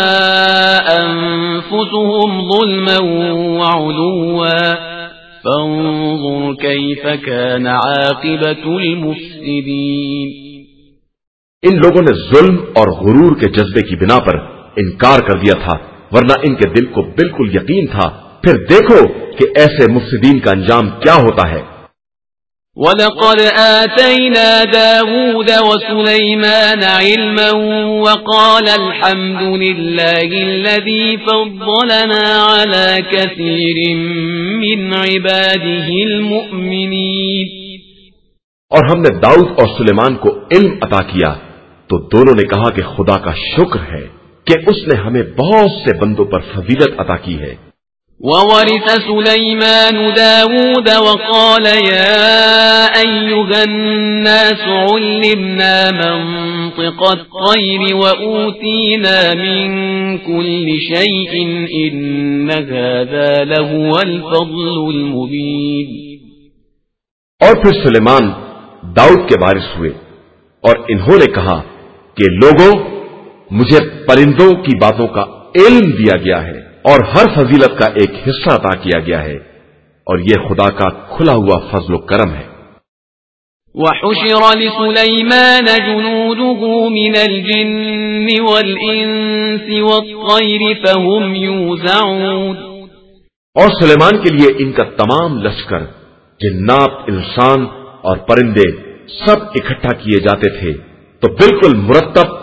أَنفُسُهُمْ ظُلْمًا وَعُلُوًّا فَانظُرْ كَيْفَ كَانَ عَاقِبَةُ الْمُفْسِدِينَ۔ ان لوگوں نے ظلم اور غرور کے جذبے کی بنا پر انکار کر دیا تھا، ورنہ ان کے دل کو بالکل یقین تھا۔ پھر دیکھو کہ ایسے مفسدین کا انجام کیا ہوتا ہے۔ وَلَقَدْ آتَيْنَا دَاوُودَ وَسُلَيْمَانَ عِلْمًا وَقَالَ الْحَمْدُ لِلَّهِ الَّذِي فَضَّلَنَا عَلَى كَثِيرٍ مِّنْ عِبَادِهِ الْمُؤْمِنِينَ۔ اور ہم نے داؤد اور سلیمان کو علم عطا کیا تو دونوں نے کہا کہ خدا کا شکر ہے کہ اس نے ہمیں بہت سے بندوں پر فضیلت عطا کی ہے۔ وَوَرِثَ سُلَيْمَانُ دَاوُودَ وَقَالَ يَا أَيُّهَا النَّاسُ عُلِّمْنَا مَنطِقَ الطَّيْرِ وَأُوتِينَا مِن كُلِّ شَيْءٍ إِنَّ هَذَا لَهُوَ الْفَضْلُ الْمُبِينُ۔ اور پھر سلیمان داؤد کے وارث ہوئے اور انہوں نے کہا کہ لوگوں، مجھے پرندوں کی باتوں کا علم دیا گیا ہے اور ہر فضیلت کا ایک حصہ عطا کیا گیا ہے، اور یہ خدا کا کھلا ہوا فضل و کرم ہے۔ وَحُشِرَ لِسُلَيْمَانَ جُنُودُهُ مِنَ الْجِنِّ وَالْإِنسِ وَالطَّيْرِ فَهُمْ يُوزَعُونَ۔ اور سلیمان کے لیے ان کا تمام لشکر، جنات، انسان اور پرندے سب اکٹھا کیے جاتے تھے تو بالکل مرتب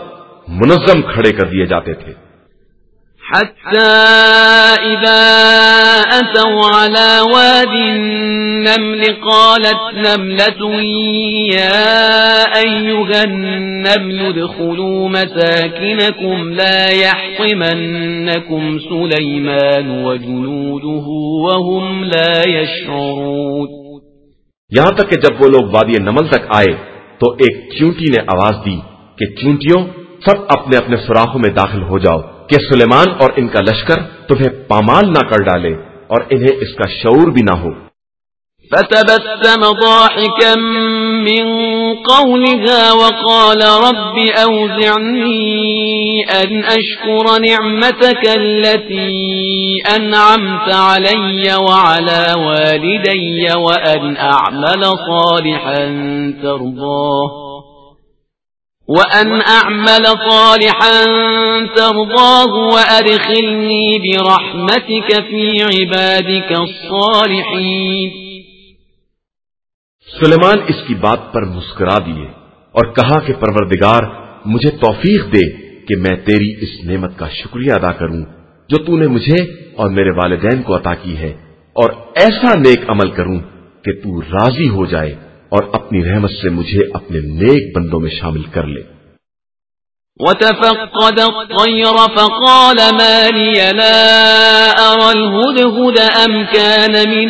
منظم کھڑے کر دیے جاتے تھے. حتى إذا أتوا على واد النمل قالت نملة يا أيها النمل ادخلوا مساكنكم لا يحطمنكم سليمان وجنوده وهم لا يشعرون. یہاں تک کہ جب وہ لوگ وادی نمل تک آئے تو ایک چیونٹی نے آواز دی کہ چیونٹیوں سب اپنے اپنے سوراخوں میں داخل ہو جاؤ کہ سلیمان اور ان کا لشکر تمہیں پامال نہ کر ڈالے اور انہیں اس کا شعور بھی نہ ہو. فتبسم ضاحكا من قولها وقال رب أوزعني أن أشكر نعمتك التي أنعمت علي وعلى والدي وأن أعمل صالحا ترضاه وأدخلني برحمتك في عبادك الصالحين. سلیمان اس کی بات پر مسکرا دیے اور کہا کہ پروردگار مجھے توفیق دے کہ میں تیری اس نعمت کا شکریہ ادا کروں جو تو نے مجھے اور میرے والدین کو عطا کی ہے، اور ایسا نیک عمل کروں کہ تو راضی ہو جائے اور اپنی رحمت سے مجھے اپنے نیک بندوں میں شامل کر لے. وتفقد الطير فقال ما لي لا أرى الهدهد أم كان من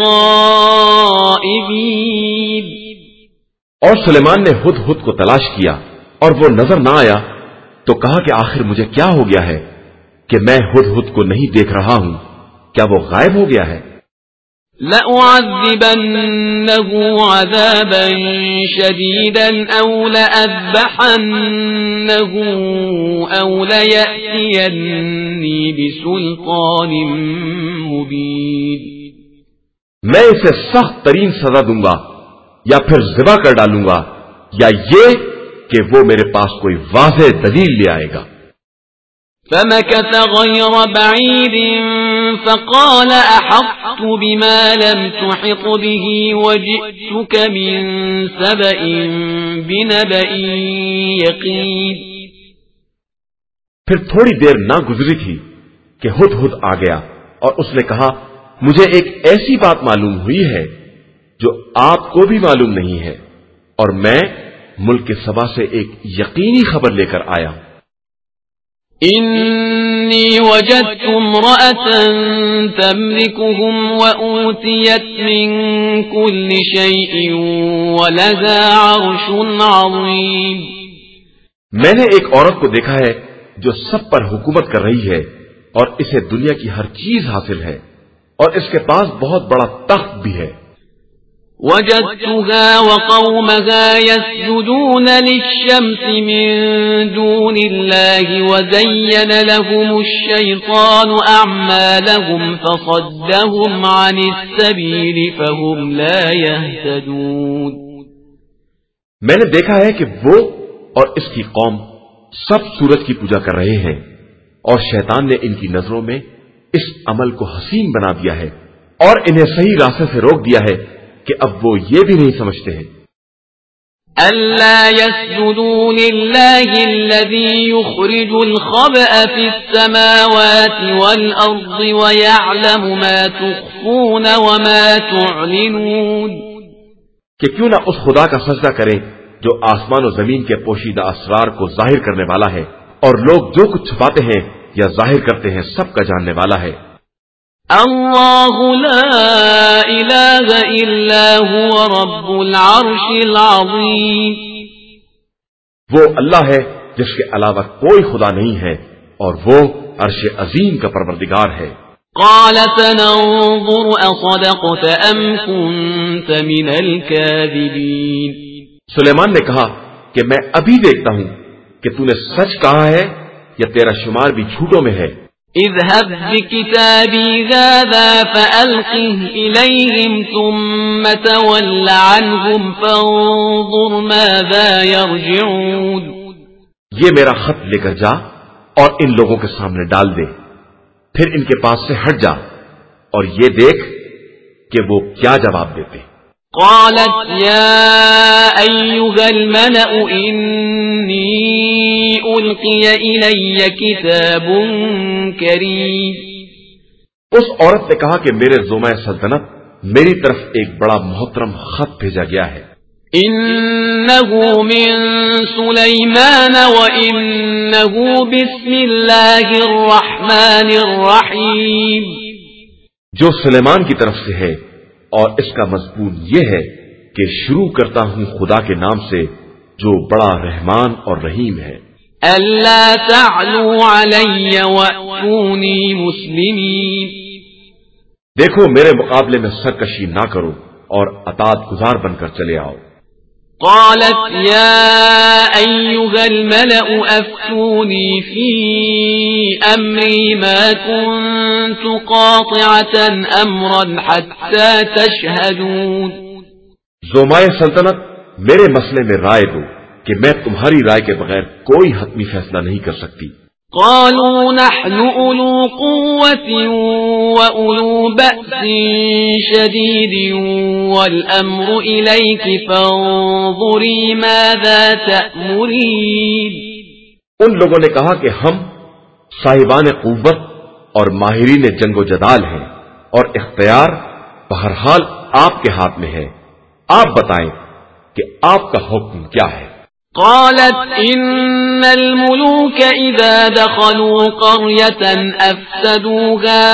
الغائبين. اور سلیمان نے ہدہد کو تلاش کیا اور وہ نظر نہ آیا تو کہا کہ آخر مجھے کیا ہو گیا ہے کہ میں ہدہد کو نہیں دیکھ رہا ہوں، کیا وہ غائب ہو گیا ہے؟ لأعذبنه عذابا شديدا أو لأذبحنه أو ليأتيني بسلطان مبين. میں اسے سخت ترین سزا دوں گا یا پھر ذبح کر ڈالوں گا یا یہ کہ وہ میرے پاس کوئی واضح دلیل لے آئے گا. فمكث غير بعيد فقال أحطت بما لم تحط به وجئتك من سبأ بنبأ يقين. پھر تھوڑی دیر نہ گزری تھی کہ ہدہد آ گیا اور اس نے کہا مجھے ایک ایسی بات معلوم ہوئی ہے جو آپ کو بھی معلوم نہیں ہے، اور میں ملک کے سبا سے ایک یقینی خبر لے کر آیا. إني وجدت امرأة تملكهم وأوتيت من كل شيء ولها عرش عظيم. میں نے ایک عورت کو دیکھا ہے جو سب پر حکومت کر رہی ہے اور اسے دنیا کی ہر چیز حاصل ہے اور اس کے پاس بہت بڑا تخت بھی ہے. وجدتها وقومها يسجدون للشمس من دون الله وزين لهم الشيطان أعمالهم فصدهم عن السبيل فهم لا يهتدون. میں نے دیکھا ہے کہ وہ اور اس کی قوم سب سورج کی پوجا کر رہے ہیں اور شیطان نے ان کی نظروں میں اس عمل کو حسین بنا دیا ہے اور انہیں صحیح راستے سے روک دیا ہے کہ اب وہ یہ بھی نہیں سمجھتے ہیں. أَلَّا يَسْجُدُوا لِلَّهِ الَّذِي يُخْرِجُ الْخَبْءَ فِي السَّمَاوَاتِ وَالْأَرْضِ وَيَعْلَمُ مَا تُخْفُونَ وَمَا تُعْلِنُونَ. کہ کیوں نہ اس خدا کا سجدہ کریں جو آسمان و زمین کے پوشیدہ اسرار کو ظاہر کرنے والا ہے اور لوگ جو کچھ چھپاتے ہیں یا ظاہر کرتے ہیں سب کا جاننے والا ہے. اللہ لا الہ الا هو رب العرش العظیم. وہ اللہ ہے جس کے علاوہ کوئی خدا نہیں ہے اور وہ عرش عظیم کا پروردگار ہے. قال سننظر اصدقت ام كنت من الكاذبین. سلیمان نے کہا کہ میں ابھی دیکھتا ہوں کہ تو نے سچ کہا ہے یا تیرا شمار بھی جھوٹوں میں ہے. اذهب بكتابي هذا فألقه إليهم ثم تول عنهم فانظر ماذا يرجعون. یہ میرا خط لے کر جا اور ان لوگوں کے سامنے ڈال دے، پھر ان کے پاس سے ہٹ جا اور یہ دیکھ کہ وہ کیا جواب دیتے. قالت يا أيها الملأ إني ألقي إلي كتاب كريم. اس عورت نے کہا کہ میرے زومۂ سلطنت میری طرف ایک بڑا محترم خط بھیجا گیا ہے. إنه من سليمان وإنه بسم الله الرحمن الرحيم. جو سلیمان کی طرف سے ہے اور اس کا مضمون یہ ہے کہ شروع کرتا ہوں خدا کے نام سے جو بڑا رحمان اور رحیم ہے. ألا تعلوا علي وأتوني مسلمين. دیکھو میرے مقابلے میں سرکشی نہ کرو اور اطاعت گزار بن کر چلے آؤ. قالت يا أيها الملأ أفتوني في أمري ما كنت قاطعة أمرا حتى تشهدون. زومائے سلطنت میرے مسئلے میں رائے دو کہ میں تمہاری رائے کے بغیر کوئی حتمی فیصلہ نہیں کر سکتی. قالوا نحن أولو قوة وأولو بأس شديد والأمر إليك فانظري ماذا تأمرين. ان لوگوں نے کہا کہ ہم صاحبان قوت اور ماہرین جنگ و جدال ہیں اور اختیار بہرحال آپ کے ہاتھ میں ہے. آپ بتائیں کہ آپ کا حکم کیا ہے. قالت إن الملوك إذا دخلوا قرية أفسدوها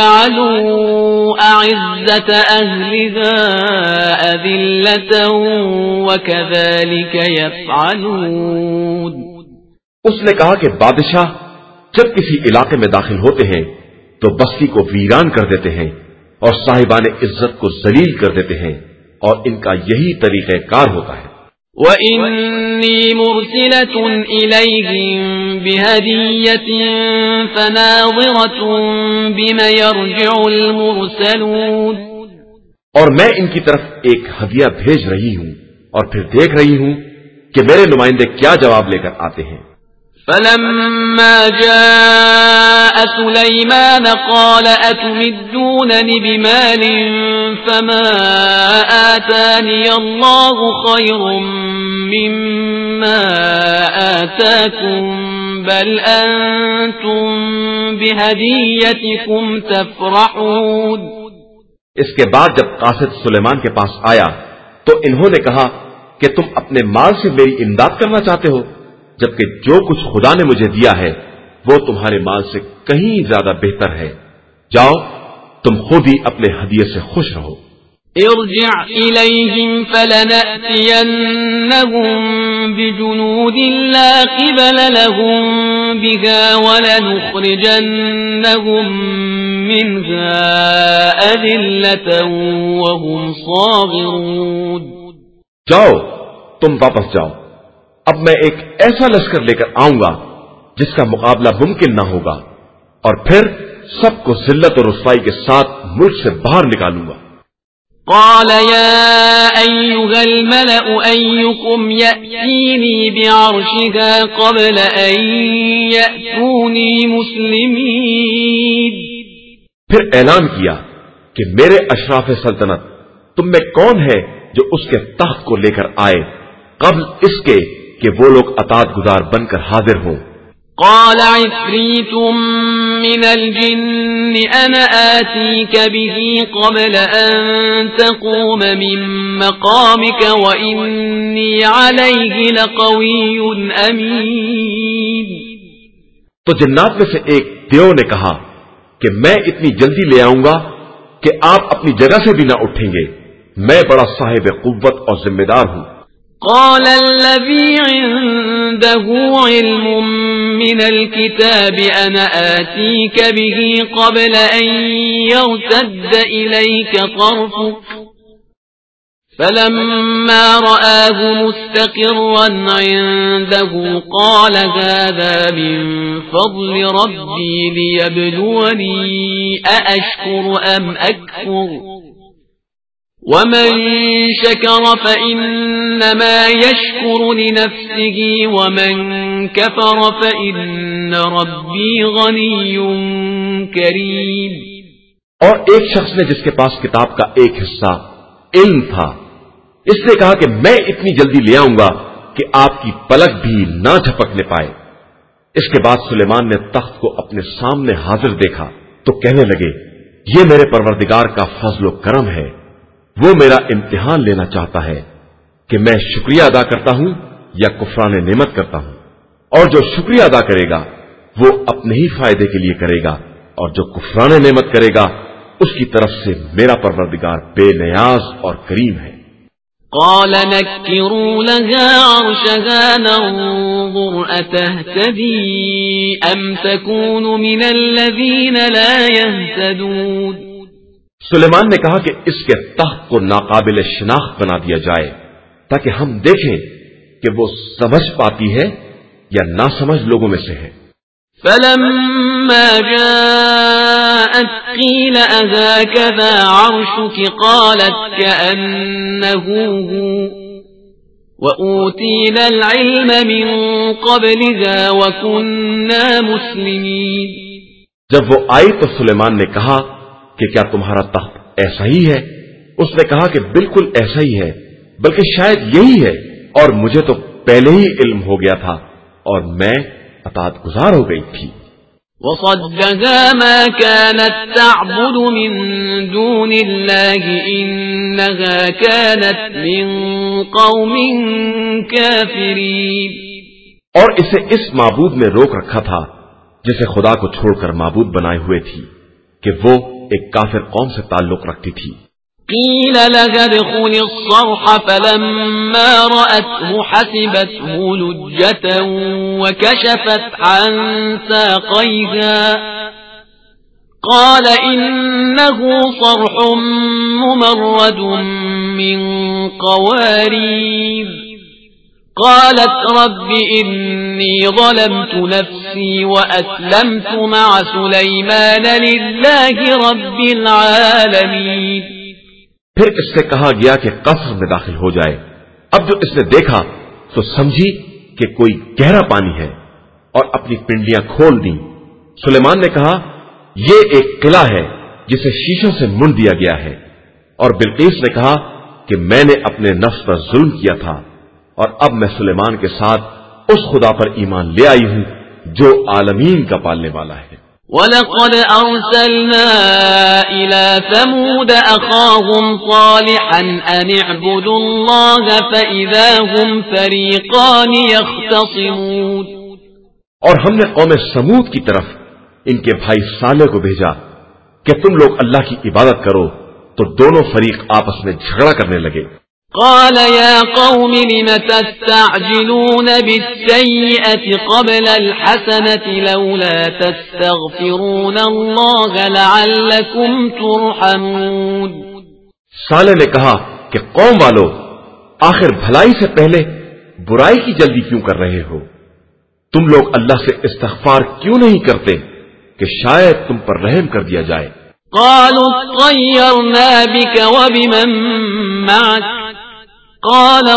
وجعلوا أعزة أهلها أذلة وكذلك يفعلون. اس نے کہا کہ بادشاہ جب کسی علاقے میں داخل ہوتے ہیں تو بستی کو ویران کر دیتے ہیں اور صاحبان عزت کو ذلیل کر دیتے ہیں اور ان کا یہی طریقہ کار ہوتا ہے. وَإِنِّي مُرْسِلَةٌ إِلَيْهِمْ بِهَدِيَّةٍ فَنَاظِرَةٌ بِمَ يَرْجِعُ الْمُرْسَلُونَ. اور میں ان کی طرف ایک ہدیہ بھیج رہی ہوں اور پھر دیکھ رہی ہوں کہ میرے نمائندے کیا جواب لے کر آتے ہیں. فَلَمَّا جَاءَ سُلَيْمَانَ قَالَ أَتُمِدُّونَنِ بِمَالٍ فَمَا آتَانِيَ اللَّهُ خَيْرٌ مِّمَّا آتَاكُمْ بَلْ أَنتُمْ بِهَدِيَّتِكُمْ تَفْرَحُونَ. اس کے بعد جب قاصد سلیمان کے پاس آیا تو انہوں نے کہا کہ تم اپنے مال سے میری امداد کرنا چاہتے ہو جبکہ جو کچھ خدا نے مجھے دیا ہے وہ تمہارے مال سے کہیں زیادہ بہتر ہے. جاؤ تم خود ہی اپنے ہدیے سے خوش رہو. ارجع إليهم فلنأتينهم بجنود لا قبل لهم بها ولنخرجنهم منها أذلة وهم صاغرون. جاؤ تم واپس جاؤ. اب میں ایک ایسا لشکر لے کر آؤں گا جس کا مقابلہ ممکن نہ ہوگا اور پھر سب کو ذلت اور رسوائی کے ساتھ ملک سے باہر نکالوں گا. قال يا أيها الملأ أيكم يأتيني بعرشها قبل أن يأتوني مسلمين. پھر اعلان کیا کہ میرے اشراف سلطنت تم میں کون ہے جو اس کے تخت کو لے کر آئے قبل اس کے کہ وہ لوگ اطاعت گزار بن کر حاضر ہوں. قال عفريت من الجن أنا آتيك به قبل أن تقوم من مقامك وإني عليه لقوي أمين. تو جنات میں سے ایک دیو نے کہا کہ میں اتنی جلدی لے آؤں گا کہ آپ اپنی جگہ سے بھی نہ اٹھیں گے. میں بڑا صاحب قوت اور ذمہ دار ہوں. قال الذي عنده علم من الكتاب أنا آتيك به قبل أن يرتد إليك طرفك فلما رآه مستقرا عنده قال هذا من فضل ربي ليبلوني أأشكر أم أكفر ومن شكر فإنما يشكر لنفسه ومن كفر فإن ربي غني كريم. اور ایک شخص نے جس کے پاس کتاب کا ایک حصہ علم تھا اس نے کہا کہ میں اتنی جلدی لے آؤں گا کہ آپ کی پلک بھی نہ جھپکنے پائے. اس کے بعد سلیمان نے تخت کو اپنے سامنے حاضر دیکھا تو کہنے لگے، یہ میرے پروردگار کا فضل و کرم ہے، وہ میرا امتحان لینا چاہتا ہے کہ میں شکریہ ادا کرتا ہوں یا کفران نعمت کرتا ہوں، اور جو شکریہ ادا کرے گا وہ اپنے ہی فائدے کے لیے کرے گا، اور جو کفران نعمت کرے گا اس کی طرف سے میرا پروردگار بے نیاز اور کریم ہے۔ قال نكروا لها عرشها ننظر أتهتدي أم تكون من الذين لا يهتدون۔ سلیمان نے کہا کہ اس کے تخت کو ناقابل شناخت بنا دیا جائے تاکہ ہم دیکھیں کہ وہ سمجھ پاتی ہے یا ناسمجھ لوگوں میں سے ہے۔ فلما جاءت قيل أهكذا عرشك قالت كأنه هو وأوتينا العلم من قبلها وكنا مسلمين۔ جب وہ آئی تو سلیمان نے کہا کہ کیا تمہارا تخت ایسا ہی ہے؟ اس نے کہا کہ بالکل ایسا ہی ہے، بلکہ شاید یہی ہے، اور مجھے تو پہلے ہی علم ہو گیا تھا اور میں اطاعت گزار ہو گئی تھی۔ وصدها ما كانت تعبد من دون الله إنها كانت من قوم كافرين۔ اور اسے اس معبود میں روک رکھا تھا جسے خدا کو چھوڑ کر معبود بنائے ہوئے تھی کہ وہ ایک کافر قوم سے تعلق رکھتی تھی۔ قيل لها ادخل الصرح فلما رأته حسبته لجة وكشفت عن ساقيها قال إنه صرح ممرد من قوارير قالت رب إني ظلمت نفسي وأسلمت مع سليمان لله رب العالمين۔ پھر اس سے کہا گیا کہ قصر میں داخل ہو جائے۔ اب جو اس نے دیکھا تو سمجھی کہ کوئی گہرا پانی ہے اور اپنی پنڈلیاں کھول دیں۔ سلیمان نے کہا یہ ایک قلعہ ہے جسے شیشوں سے منڈ دیا گیا ہے، اور بلقیس نے کہا کہ میں نے اپنے نفس پر ظلم کیا تھا اور اب میں سلیمان کے ساتھ اس خدا پر ایمان لے آئی ہوں جو عالمین کا پالنے والا ہے۔ وَلَقَدْ أَرْسَلْنَا إِلَى ثَمُودَ أَخَاهُمْ صَالِحًا أَنِ اعْبُدُوا اللَّهَ فَإِذَا هُمْ فَرِيقَانِ يَخْتَصِمُونَ۔ اور ہم نے قوم سمود کی طرف ان کے بھائی صالح کو بھیجا کہ تم لوگ اللہ کی عبادت کرو، تو دونوں فریق آپس میں جھگڑا کرنے لگے۔ قال يا قوم لم تستعجلون بالسيئة قبل الحسنة لولا تستغفرون الله لعلكم ترحمون۔ صالح نے کہا کہ قوم والو، آخر بھلائی سے پہلے برائی کی جلدی کیوں کر رہے ہو؟ تم لوگ اللہ سے استغفار کیوں نہیں کرتے کہ شاید تم پر رحم کر دیا جائے۔ قالوا اطيرنا بك وبمن معك قال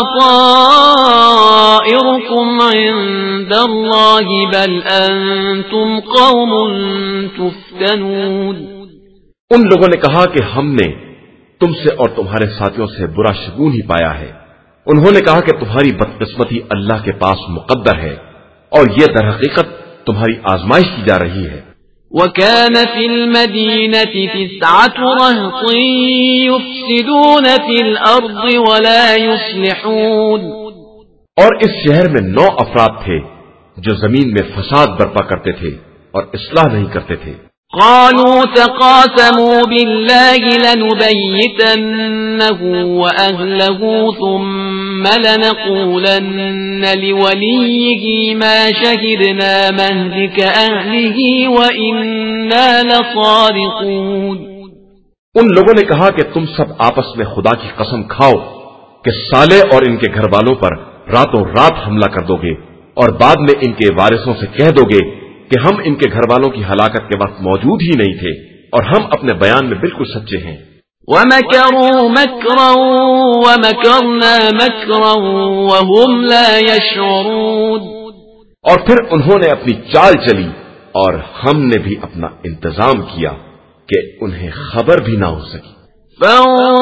طائركم عند الله بل أنتم قوم تفتنون۔ ان لوگوں نے کہا کہ ہم نے تم سے اور تمہارے ساتھیوں سے برا شگون ہی پایا ہے۔ انہوں نے کہا کہ تمہاری بدقسمتی اللہ کے پاس مقدر ہے اور یہ در حقیقت تمہاری آزمائش کی جا رہی ہے۔ وَكَانَ فِي الْمَدِينَةِ 9 رَهْطٍ يُفْسِدُونَ فِي الْأَرْضِ وَلَا يُصْلِحُونَ۔ اور اس شہر میں 9 افراد تھے جو زمین میں فساد برپا کرتے تھے اور اصلاح نہیں کرتے تھے۔ قالوا تقاسموا بالله لنبيتنه وأهله ثم لنقولن لوليه ما شهدنا مهلك أهله وإنا لصادقون۔ ان لوگوں نے کہا کہ تم سب آپس میں خدا کی قسم کھاؤ کہ صالح اور ان کے گھر والوں پر راتوں رات حملہ کر دو گے اور بعد میں ان کے وارثوں سے کہہ دو گے کہ ہم ان کے گھر والوں کی ہلاکت کے وقت موجود ہی نہیں تھے اور ہم اپنے بیان میں بالکل سچے ہیں۔ وَمَكَرُوا مَكْرًا وَمَكَرْنَا مَكْرًا وَهُمْ لَا يَشْعُرُونَ۔ اور پھر انہوں نے اپنی چال چلی اور ہم نے بھی اپنا انتظام کیا کہ انہیں خبر بھی نہ ہو سکی۔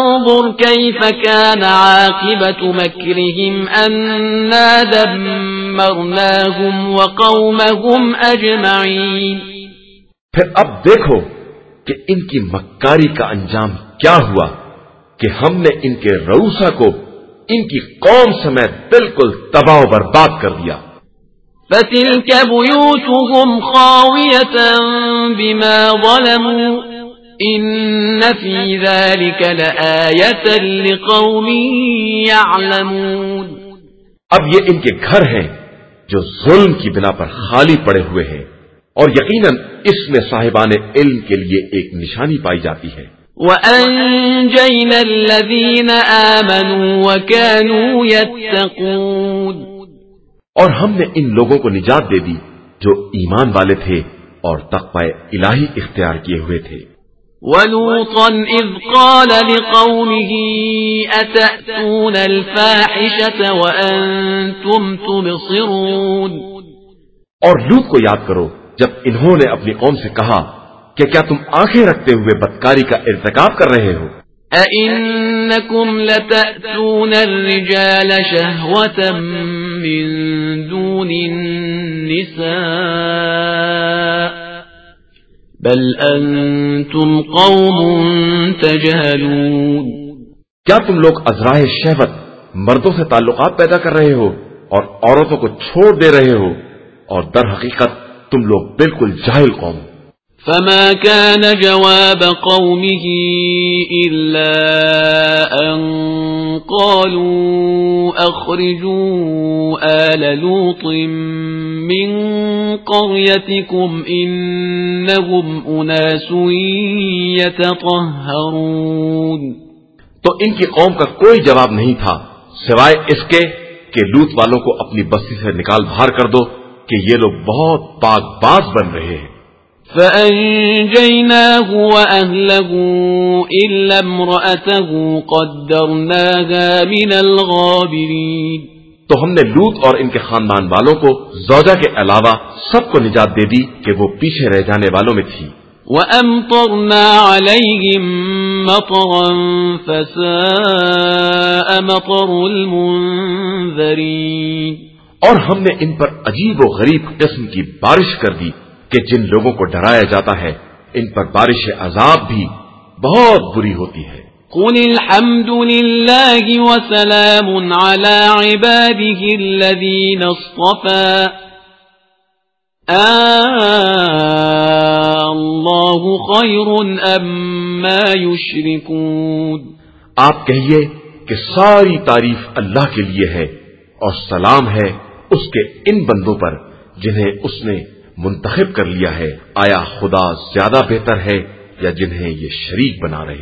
فانظر كيف كان عاقبة مكرهم أنا فدمرناهم وقومهم أجمعين. پھر اب دیکھو کہ ان کی مکاری کا انجام کیا ہوا کہ ہم نے ان کے رؤسا کو ان کی قوم سمیت بالکل تباہ و برباد کر دیا. فَتِلْكَ بُيُوتُهُمْ خَاوِيَةً بِمَا ظَلَمُوا إِنَّ فِي ذَلِكَ لَآيَةً لِقَوْمٍ يَعْلَمُونَ. اب یہ ان کے گھر ہیں جو ظلم کی بنا پر خالی پڑے ہوئے ہیں، اور یقیناً اس میں صاحبان علم کے لیے ایک نشانی پائی جاتی ہے. وَأَنجَيْنَا الَّذِينَ آمَنُوا وَكَانُوا يَتَّقُونَ. اور ہم نے ان لوگوں کو نجات دے دی جو ایمان والے تھے اور تقوی الہی اختیار کیے ہوئے تھے. وَلُوطًا إِذْ قَالَ لِقَوْمِهِ أَتَأْتُونَ الْفَاحِشَةَ وَأَنْتُمْ تُبْصِرُونَ. اور لوط کو یاد کرو جب انہوں نے اپنی قوم سے کہا کہ کیا تم آنکھیں رکھتے ہوئے بدکاری کا ارتکاب کر رہے ہو؟ أَإِنَّكُمْ لَتَأْتُونَ الرِّجَالَ شَهْوَةً مِّن دُونِ النِّسَاءِ بَلْ أَنْتُمْ قَوْمٌ تَجْهَلُونَ. کیا تم لوگ ازرائے شہوت مردوں سے تعلقات پیدا کر رہے ہو اور عورتوں کو چھوڑ دے رہے ہو، اور در حقیقت تم لوگ بالکل جاہل قوم. فما كان جواب قومه إلا أن قالوا أخرجوا آل لوط من قريتكم إنهم أناس يتطهرون. تو ان کی قوم کا کوئی جواب نہیں تھا سوائے اس کے کہ لوط والوں کو اپنی بستی سے نکال باہر کر دو کہ یہ لوگ بہت پاک باز بن رہے ہیں. فَأَنْجَيْنَاهُ وَأَهْلَهُ إِلَّا امْرَأَتَهُ قَدَّرْنَاهَا مِنَ الْغَابِرِينَ. تو ہم نے لوط اور ان کے خاندان والوں کو زوجہ کے علاوہ سب کو نجات دے دی کہ وہ پیچھے رہ جانے والوں میں تھی. وَأَمْطَرْنَا عَلَيْهِمْ مَطَرًا فَسَاءَ مَطَرُ الْمُنذَرِينَ. اور ہم نے ان پر عجیب و غریب قسم کی بارش کر دی کہ جن لوگوں کو ڈرایا جاتا ہے ان پر بارش عذاب بھی بہت بری ہوتی ہے. قُلِ الْحَمْدُ لِلَّهِ وَسَلَامٌ عَلَى عِبَادِهِ الَّذِينَ اصْطَفَى اللَّهُ خَيْرٌ أَمَّا يُشْرِكُونَ. آپ کہیے کہ ساری تعریف اللہ کے لیے ہے اور سلام ہے اس کے ان بندوں پر جنہیں اس نے منتخب کر لیا ہے. آیا خدا زیادہ بہتر ہے یا جنہیں یہ شریک بنا رہے؟